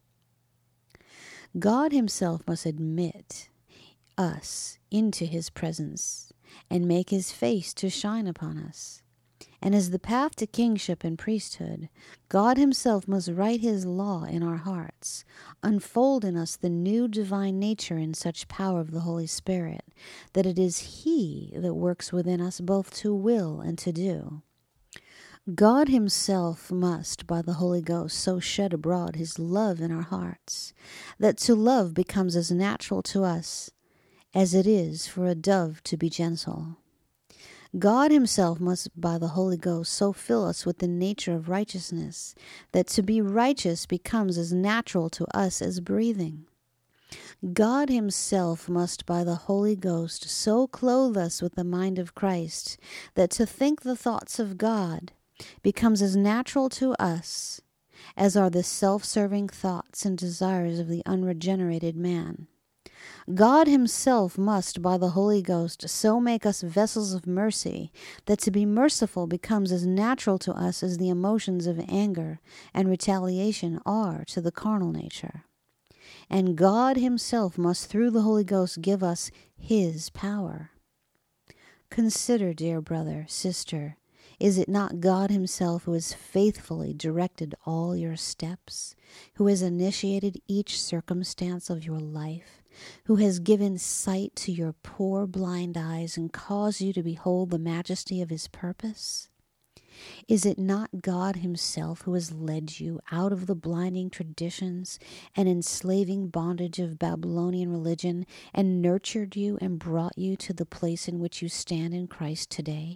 God himself must admit us into his presence and make his face to shine upon us. And as the path to kingship and priesthood, God himself must write his law in our hearts, unfold in us the new divine nature in such power of the Holy Spirit, that it is he that works within us both to will and to do. God himself must, by the Holy Ghost, so shed abroad his love in our hearts, that to love becomes as natural to us as it is for a dove to be gentle. God himself must, by the Holy Ghost, so fill us with the nature of righteousness, that to be righteous becomes as natural to us as breathing. God himself must, by the Holy Ghost, so clothe us with the mind of Christ, that to think the thoughts of God becomes as natural to us as are the self-serving thoughts and desires of the unregenerated man. God himself must, by the Holy Ghost, so make us vessels of mercy, that to be merciful becomes as natural to us as the emotions of anger and retaliation are to the carnal nature. And God himself must, through the Holy Ghost, give us his power. Consider, dear brother, sister, is it not God himself who has faithfully directed all your steps, who has initiated each circumstance of your life, who has given sight to your poor blind eyes and caused you to behold the majesty of his purpose? Is it not God himself who has led you out of the blinding traditions and enslaving bondage of Babylonian religion and nurtured you and brought you to the place in which you stand in Christ today?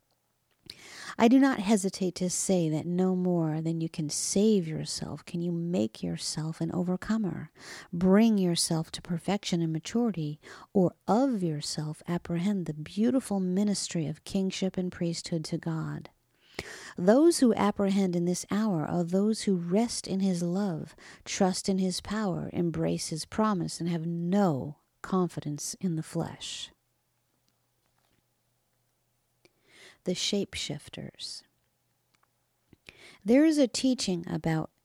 I do not hesitate to say that no more than you can save yourself can you make yourself an overcomer, bring yourself to perfection and maturity, or of yourself apprehend the beautiful ministry of kingship and priesthood to God. Those who apprehend in this hour are those who rest in his love, trust in his power, embrace his promise, and have no confidence in the flesh. The shapeshifters. There is a teaching about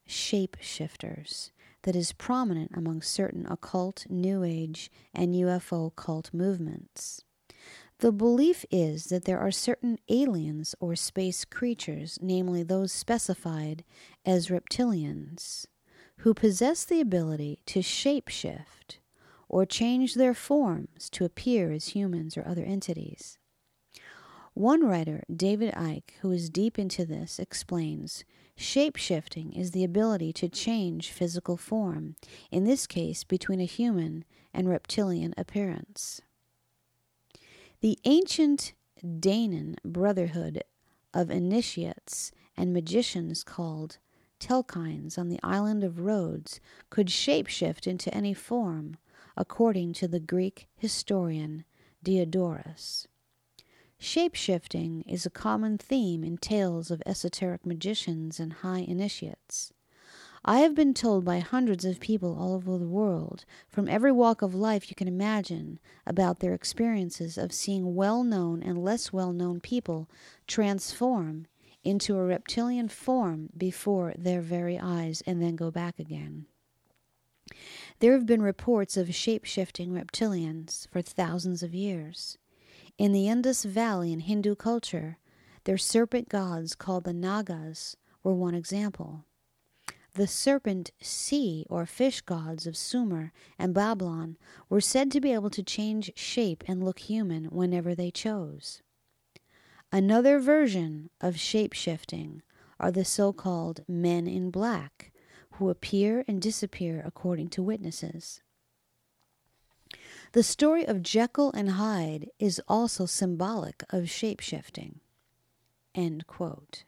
shapeshifters that is prominent among certain occult, New Age, and UFO cult movements. The belief is that there are certain aliens or space creatures, namely those specified as reptilians, who possess the ability to shapeshift or change their forms to appear as humans or other entities. One writer, David Icke, who is deep into this, explains, shapeshifting is the ability to change physical form, in this case between a human and reptilian appearance. The ancient Danan brotherhood of initiates and magicians called Telkines on the island of Rhodes could shapeshift into any form, according to the Greek historian Diodorus. Shapeshifting is a common theme in tales of esoteric magicians and high initiates. I have been told by hundreds of people all over the world, from every walk of life you can imagine, about their experiences of seeing well-known and less well-known people transform into a reptilian form before their very eyes and then go back again. There have been reports of shape-shifting reptilians for thousands of years. In the Indus Valley in Hindu culture, their serpent gods called the Nagas were one example. The serpent sea or fish gods of Sumer and Babylon were said to be able to change shape and look human whenever they chose. Another version of shape-shifting are the so-called men in black, who appear and disappear according to witnesses. The story of Jekyll and Hyde is also symbolic of shape-shifting. End quote.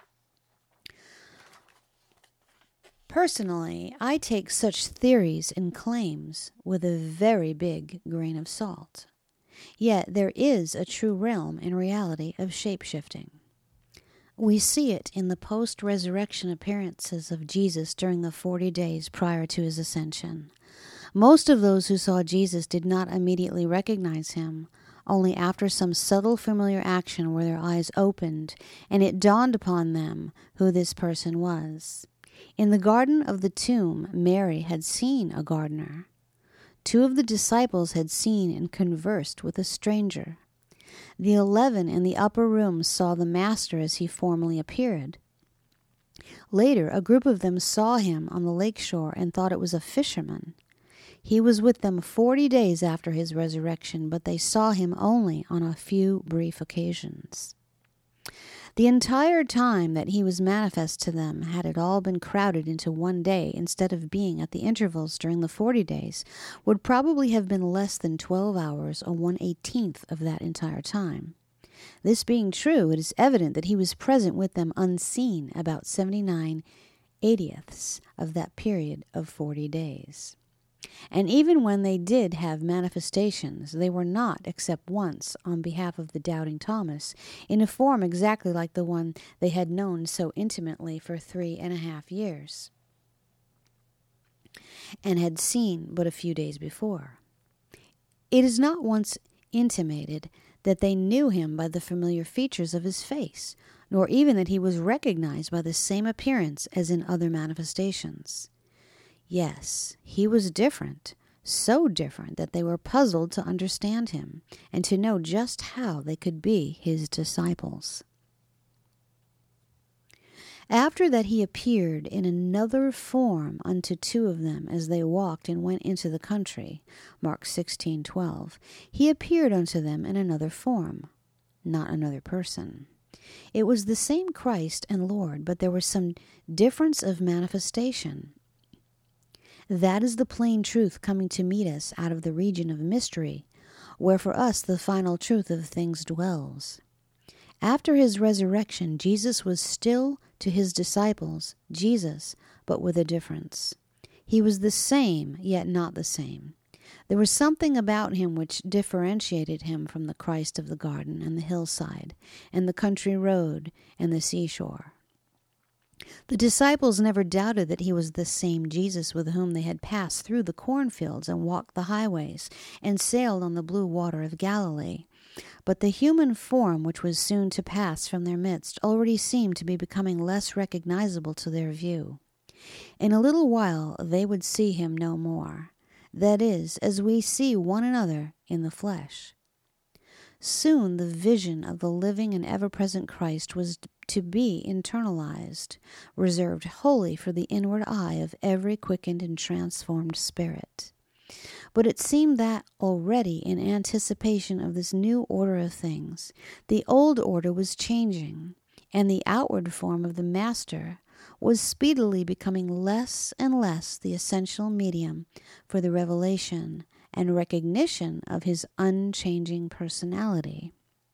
Personally, I take such theories and claims with a very big grain of salt. Yet there is a true realm and reality of shape-shifting. We see it in the post-resurrection appearances of Jesus during the 40 days prior to his ascension. Most of those who saw Jesus did not immediately recognize him, only after some subtle familiar action where their eyes opened and it dawned upon them who this person was. In the garden of the tomb, Mary had seen a gardener. 2 of the disciples had seen and conversed with a stranger. The 11 in the upper room saw the Master as he formerly appeared. Later, a group of them saw him on the lakeshore and thought it was a fisherman. He was with them 40 days after his resurrection, but they saw him only on a few brief occasions. The entire time that he was manifest to them, had it all been crowded into one day instead of being at the intervals during the 40 days, would probably have been less than 12 hours or 1/18 of that entire time. This being true, it is evident that he was present with them unseen about 79/80ths of that period of 40 days. And even when they did have manifestations, they were not, except once, on behalf of the doubting Thomas, in a form exactly like the one they had known so intimately for 3.5 years, and had seen but a few days before. It is not once intimated that they knew him by the familiar features of his face, nor even that he was recognized by the same appearance as in other manifestations. Yes, he was different, so different that they were puzzled to understand him and to know just how they could be his disciples. After that he appeared in another form unto 2 of them as they walked and went into the country, Mark 16:12. He appeared unto them in another form, not another person. It was the same Christ and Lord, but there was some difference of manifestation. That is the plain truth coming to meet us out of the region of mystery, where for us the final truth of things dwells. After his resurrection, Jesus was still to his disciples Jesus, but with a difference. He was the same, yet not the same. There was something about him which differentiated him from the Christ of the garden and the hillside, and the country road and the seashore. The disciples never doubted that he was the same Jesus with whom they had passed through the cornfields and walked the highways and sailed on the blue water of Galilee. But the human form which was soon to pass from their midst already seemed to be becoming less recognizable to their view. In a little while they would see him no more, that is, as we see one another in the flesh. Soon the vision of the living and ever-present Christ was to be internalized, reserved wholly for the inward eye of every quickened and transformed spirit. But it seemed that already in anticipation of this new order of things, the old order was changing, and the outward form of the Master was speedily becoming less and less the essential medium for the revelation and recognition of his unchanging personality.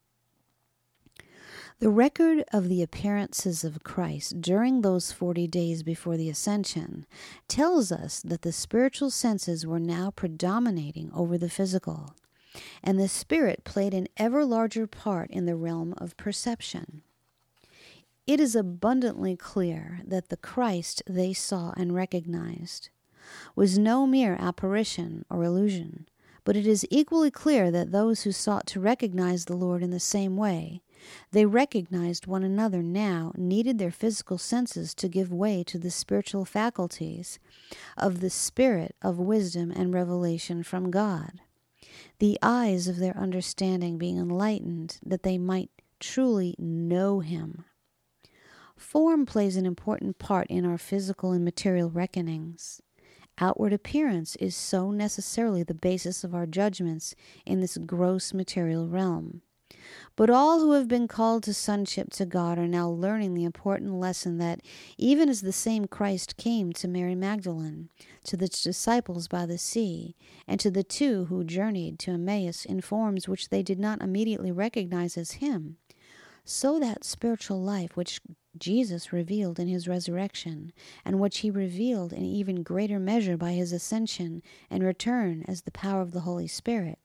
The record of the appearances of Christ during those 40 days before the Ascension tells us that the spiritual senses were now predominating over the physical, and the Spirit played an ever larger part in the realm of perception. It is abundantly clear that the Christ they saw and recognized was no mere apparition or illusion, but it is equally clear that those who sought to recognize the Lord in the same way they recognized one another now needed their physical senses to give way to the spiritual faculties of the Spirit of wisdom and revelation from God, the eyes of their understanding being enlightened that they might truly know him. Form plays an important part in our physical and material reckonings. Outward appearance is so necessarily the basis of our judgments in this gross material realm. But all who have been called to sonship to God are now learning the important lesson that even as the same Christ came to Mary Magdalene, to the disciples by the sea, and to the two who journeyed to Emmaus in forms which they did not immediately recognize as him, so that spiritual life which Jesus revealed in his resurrection, and which he revealed in even greater measure by his ascension and return as the power of the Holy Spirit,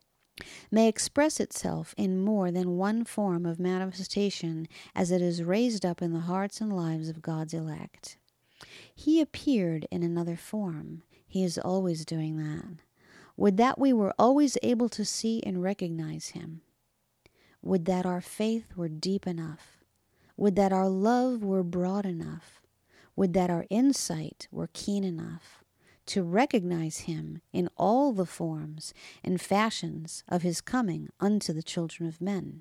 may express itself in more than one form of manifestation as it is raised up in the hearts and lives of God's elect. He appeared in another form. He is always doing that. Would that we were always able to see and recognize him. Would that our faith were deep enough. Would that our love were broad enough. Would that our insight were keen enough to recognize him in all the forms and fashions of his coming unto the children of men.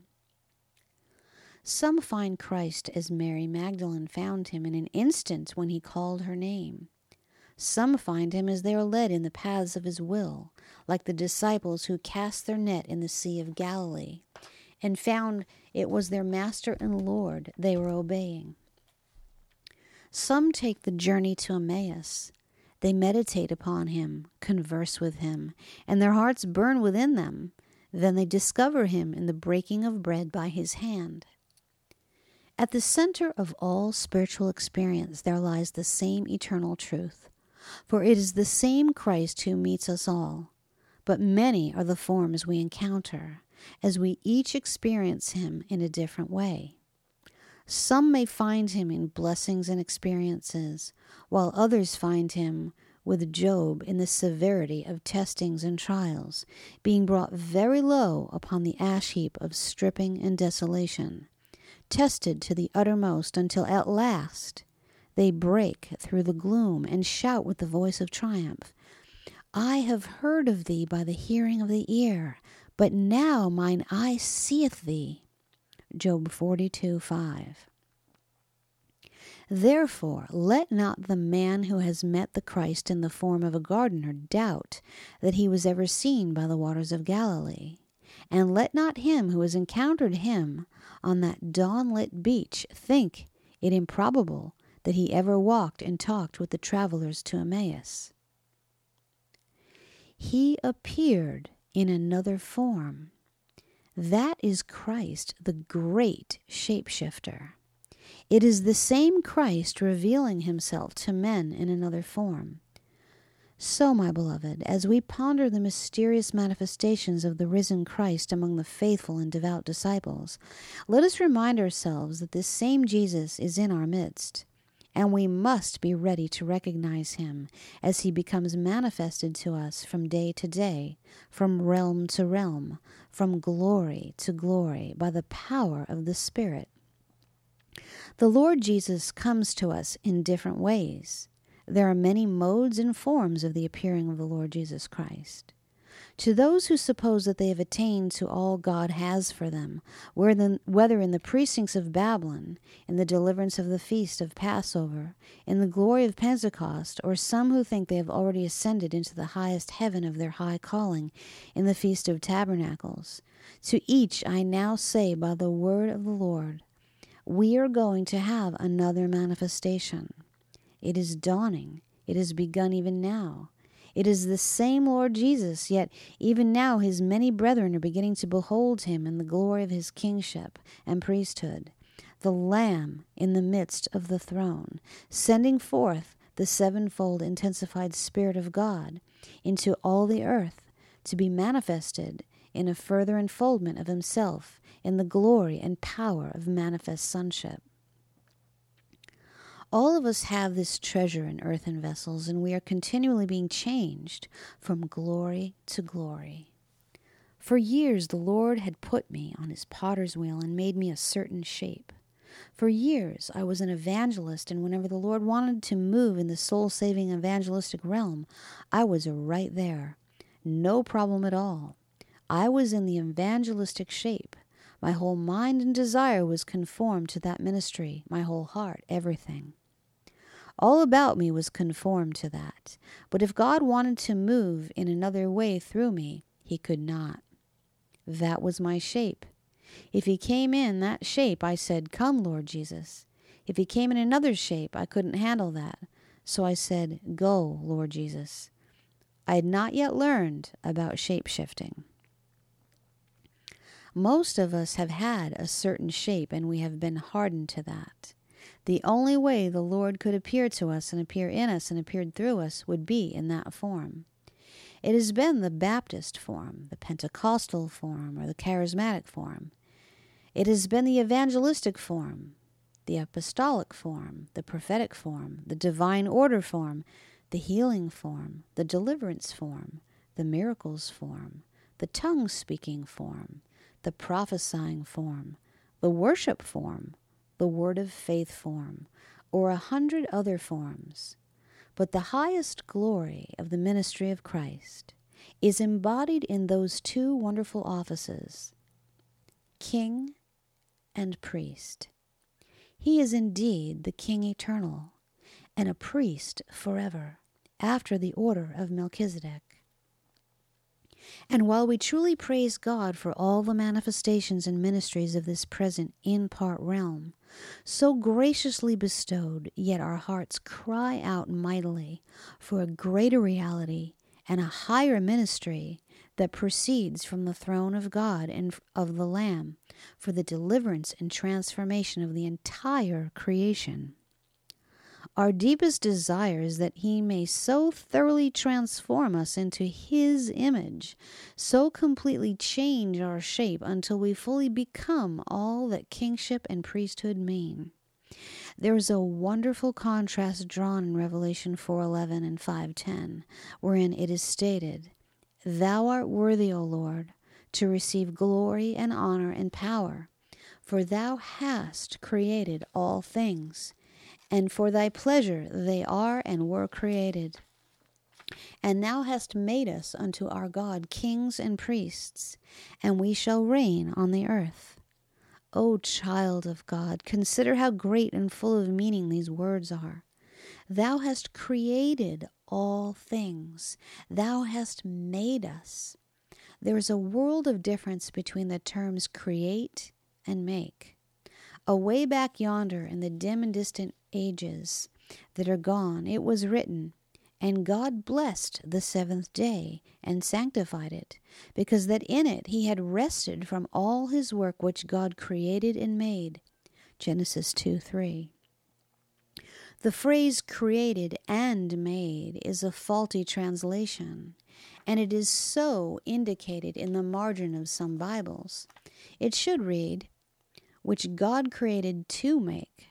Some find Christ as Mary Magdalene found him in an instant when he called her name. Some find him as they are led in the paths of his will, like the disciples who cast their net in the Sea of Galilee, and found it was their Master and Lord they were obeying. Some take the journey to Emmaus. They meditate upon him, converse with him, and their hearts burn within them. Then they discover him in the breaking of bread by his hand. At the center of all spiritual experience there lies the same eternal truth, for it is the same Christ who meets us all, but many are the forms we encounter, as we each experience him in a different way. Some may find him in blessings and experiences, while others find him, with Job, in the severity of testings and trials, being brought very low upon the ash heap of stripping and desolation, tested to the uttermost until at last they break through the gloom and shout with the voice of triumph, I have heard of thee by the hearing of the ear, but now mine eye seeth thee. Job 42:5. Therefore, let not the man who has met the Christ in the form of a gardener doubt that he was ever seen by the waters of Galilee, and let not him who has encountered him on that dawn-lit beach think it improbable that he ever walked and talked with the travelers to Emmaus. He appeared in another form. That is Christ, the great shapeshifter. It is the same Christ revealing himself to men in another form. So, my beloved, as we ponder the mysterious manifestations of the risen Christ among the faithful and devout disciples, let us remind ourselves that this same Jesus is in our midst, and we must be ready to recognize him as he becomes manifested to us from day to day, from realm to realm, from glory to glory, by the power of the Spirit. The Lord Jesus comes to us in different ways. There are many modes and forms of the appearing of the Lord Jesus Christ. To those who suppose that they have attained to all God has for them, whether in the precincts of Babylon, in the deliverance of the feast of Passover, in the glory of Pentecost, or some who think they have already ascended into the highest heaven of their high calling, in the Feast of Tabernacles, to each I now say by the word of the Lord, we are going to have another manifestation. It is dawning. It has begun even now. It is the same Lord Jesus, yet even now his many brethren are beginning to behold him in the glory of his kingship and priesthood, the Lamb in the midst of the throne, sending forth the sevenfold intensified Spirit of God into all the earth to be manifested in a further unfoldment of himself in the glory and power of manifest sonship. All of us have this treasure in earthen vessels, and we are continually being changed from glory to glory. For years the Lord had put me on his potter's wheel and made me a certain shape. For years I was an evangelist, and whenever the Lord wanted to move in the soul-saving evangelistic realm, I was right there. No problem at all. I was in the evangelistic shape. My whole mind and desire was conformed to that ministry, my whole heart, everything. All about me was conformed to that. But if God wanted to move in another way through me, he could not. That was my shape. If he came in that shape, I said, "Come, Lord Jesus." If he came in another shape, I couldn't handle that. So I said, "Go, Lord Jesus." I had not yet learned about shape-shifting. Most of us have had a certain shape, and we have been hardened to that. The only way the Lord could appear to us and appear in us and appeared through us would be in that form. It has been the Baptist form, the Pentecostal form, or the charismatic form. It has been the evangelistic form, the apostolic form, the prophetic form, the divine order form, the healing form, the deliverance form, the miracles form, the tongue-speaking form, the prophesying form, the worship form, the word of faith form, or 100 other forms. But the highest glory of the ministry of Christ is embodied in those two wonderful offices, King and Priest. He is indeed the King eternal, and a priest forever, after the order of Melchizedek. And while we truly praise God for all the manifestations and ministries of this present in-part realm, so graciously bestowed, yet our hearts cry out mightily for a greater reality and a higher ministry that proceeds from the throne of God and of the Lamb for the deliverance and transformation of the entire creation. Our deepest desire is that he may so thoroughly transform us into his image, so completely change our shape until we fully become all that kingship and priesthood mean. There is a wonderful contrast drawn in Revelation 4:11 and 5:10, wherein it is stated, "Thou art worthy, O Lord, to receive glory and honor and power, for thou hast created all things, and for thy pleasure they are and were created. And thou hast made us unto our God kings and priests, and we shall reign on the earth." O child of God, consider how great and full of meaning these words are. Thou hast created all things. Thou hast made us. There is a world of difference between the terms create and make. Away back yonder in the dim and distant ages that are gone, it was written, "And God blessed the seventh day, and sanctified it, because that in it he had rested from all his work which God created and made." Genesis 2:3. The phrase created and made is a faulty translation, and it is so indicated in the margin of some Bibles. It should read, "which God created to make."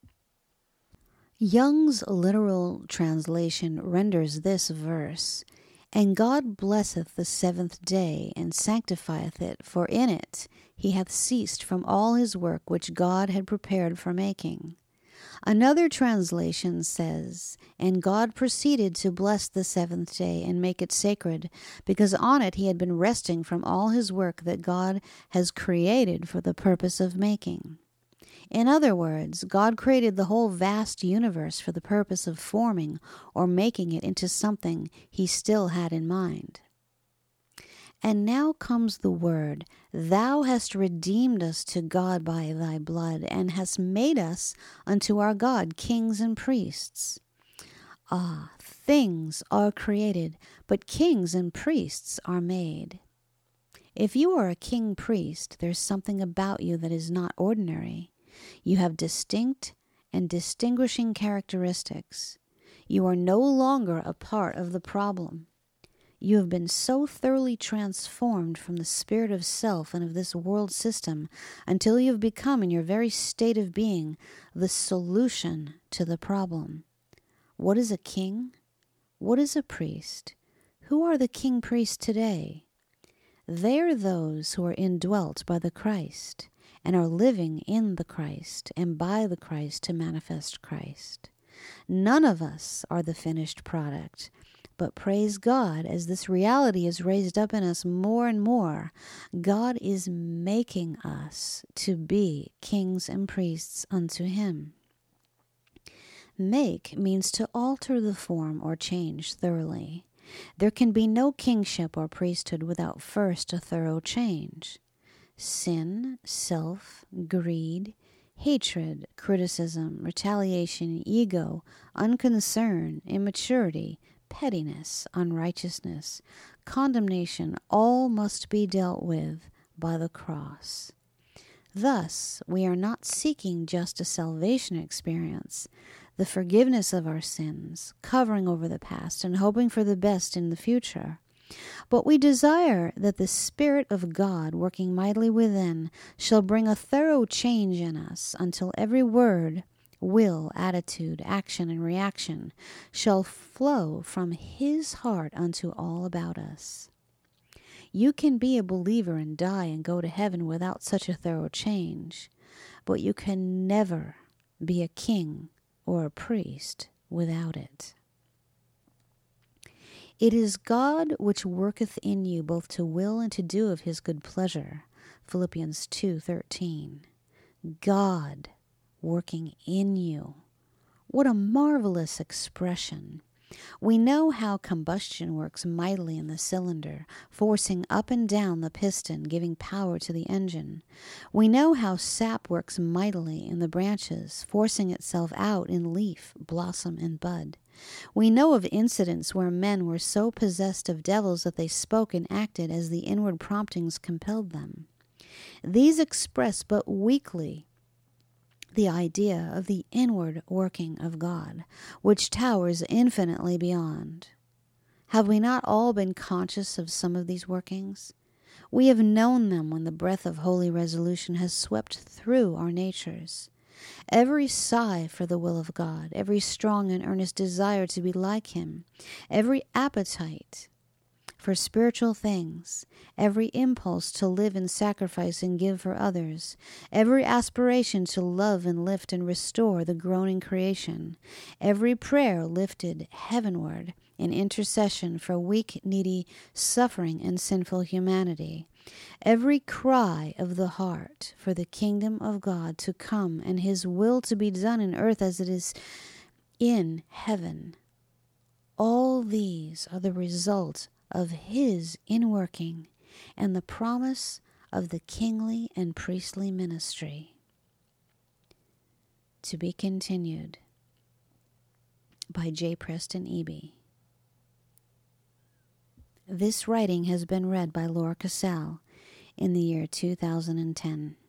Young's literal translation renders this verse, "And God blesseth the seventh day, and sanctifieth it, for in it he hath ceased from all his work which God had prepared for making." Another translation says, "And God proceeded to bless the seventh day and make it sacred, because on it he had been resting from all his work that God has created for the purpose of making." In other words, God created the whole vast universe for the purpose of forming or making it into something he still had in mind. And now comes the word, "Thou hast redeemed us to God by thy blood, and hast made us unto our God kings and priests." Ah, things are created, but kings and priests are made. If you are a king priest, there's something about you that is not ordinary. You have distinct and distinguishing characteristics. You are no longer a part of the problem. You have been so thoroughly transformed from the spirit of self and of this world system until you have become, in your very state of being, the solution to the problem. What is a king? What is a priest? Who are the king priests today? They are those who are indwelt by the Christ and are living in the Christ and by the Christ to manifest Christ. None of us are the finished product. But praise God, as this reality is raised up in us more and more, God is making us to be kings and priests unto him. Make means to alter the form or change thoroughly. There can be no kingship or priesthood without first a thorough change. Sin, self, greed, hatred, criticism, retaliation, ego, unconcern, immaturity, pettiness, unrighteousness, condemnation, all must be dealt with by the cross. Thus, we are not seeking just a salvation experience, the forgiveness of our sins, covering over the past, and hoping for the best in the future. But we desire that the Spirit of God, working mightily within, shall bring a thorough change in us until every word, will, attitude, action, and reaction shall flow from his heart unto all about us. You can be a believer and die and go to heaven without such a thorough change, but you can never be a king or a priest without it. It is God which worketh in you both to will and to do of his good pleasure. Philippians 2:13. God working in you. What a marvelous expression. We know how combustion works mightily in the cylinder, forcing up and down the piston, giving power to the engine. We know how sap works mightily in the branches, forcing itself out in leaf, blossom, and bud. We know of incidents where men were so possessed of devils that they spoke and acted as the inward promptings compelled them. These express but weakly the idea of the inward working of God, which towers infinitely beyond. Have we not all been conscious of some of these workings? We have known them when the breath of holy resolution has swept through our natures. Every sigh for the will of God, every strong and earnest desire to be like him, every appetite for spiritual things, every impulse to live and sacrifice and give for others, every aspiration to love and lift and restore the groaning creation, every prayer lifted heavenward in intercession for weak, needy, suffering, and sinful humanity, every cry of the heart for the kingdom of God to come and his will to be done in earth as it is in heaven, all these are the result of his inworking and the promise of the kingly and priestly ministry. To be continued by J. Preston Eby. This writing has been read by Laura Cassell in the year 2010.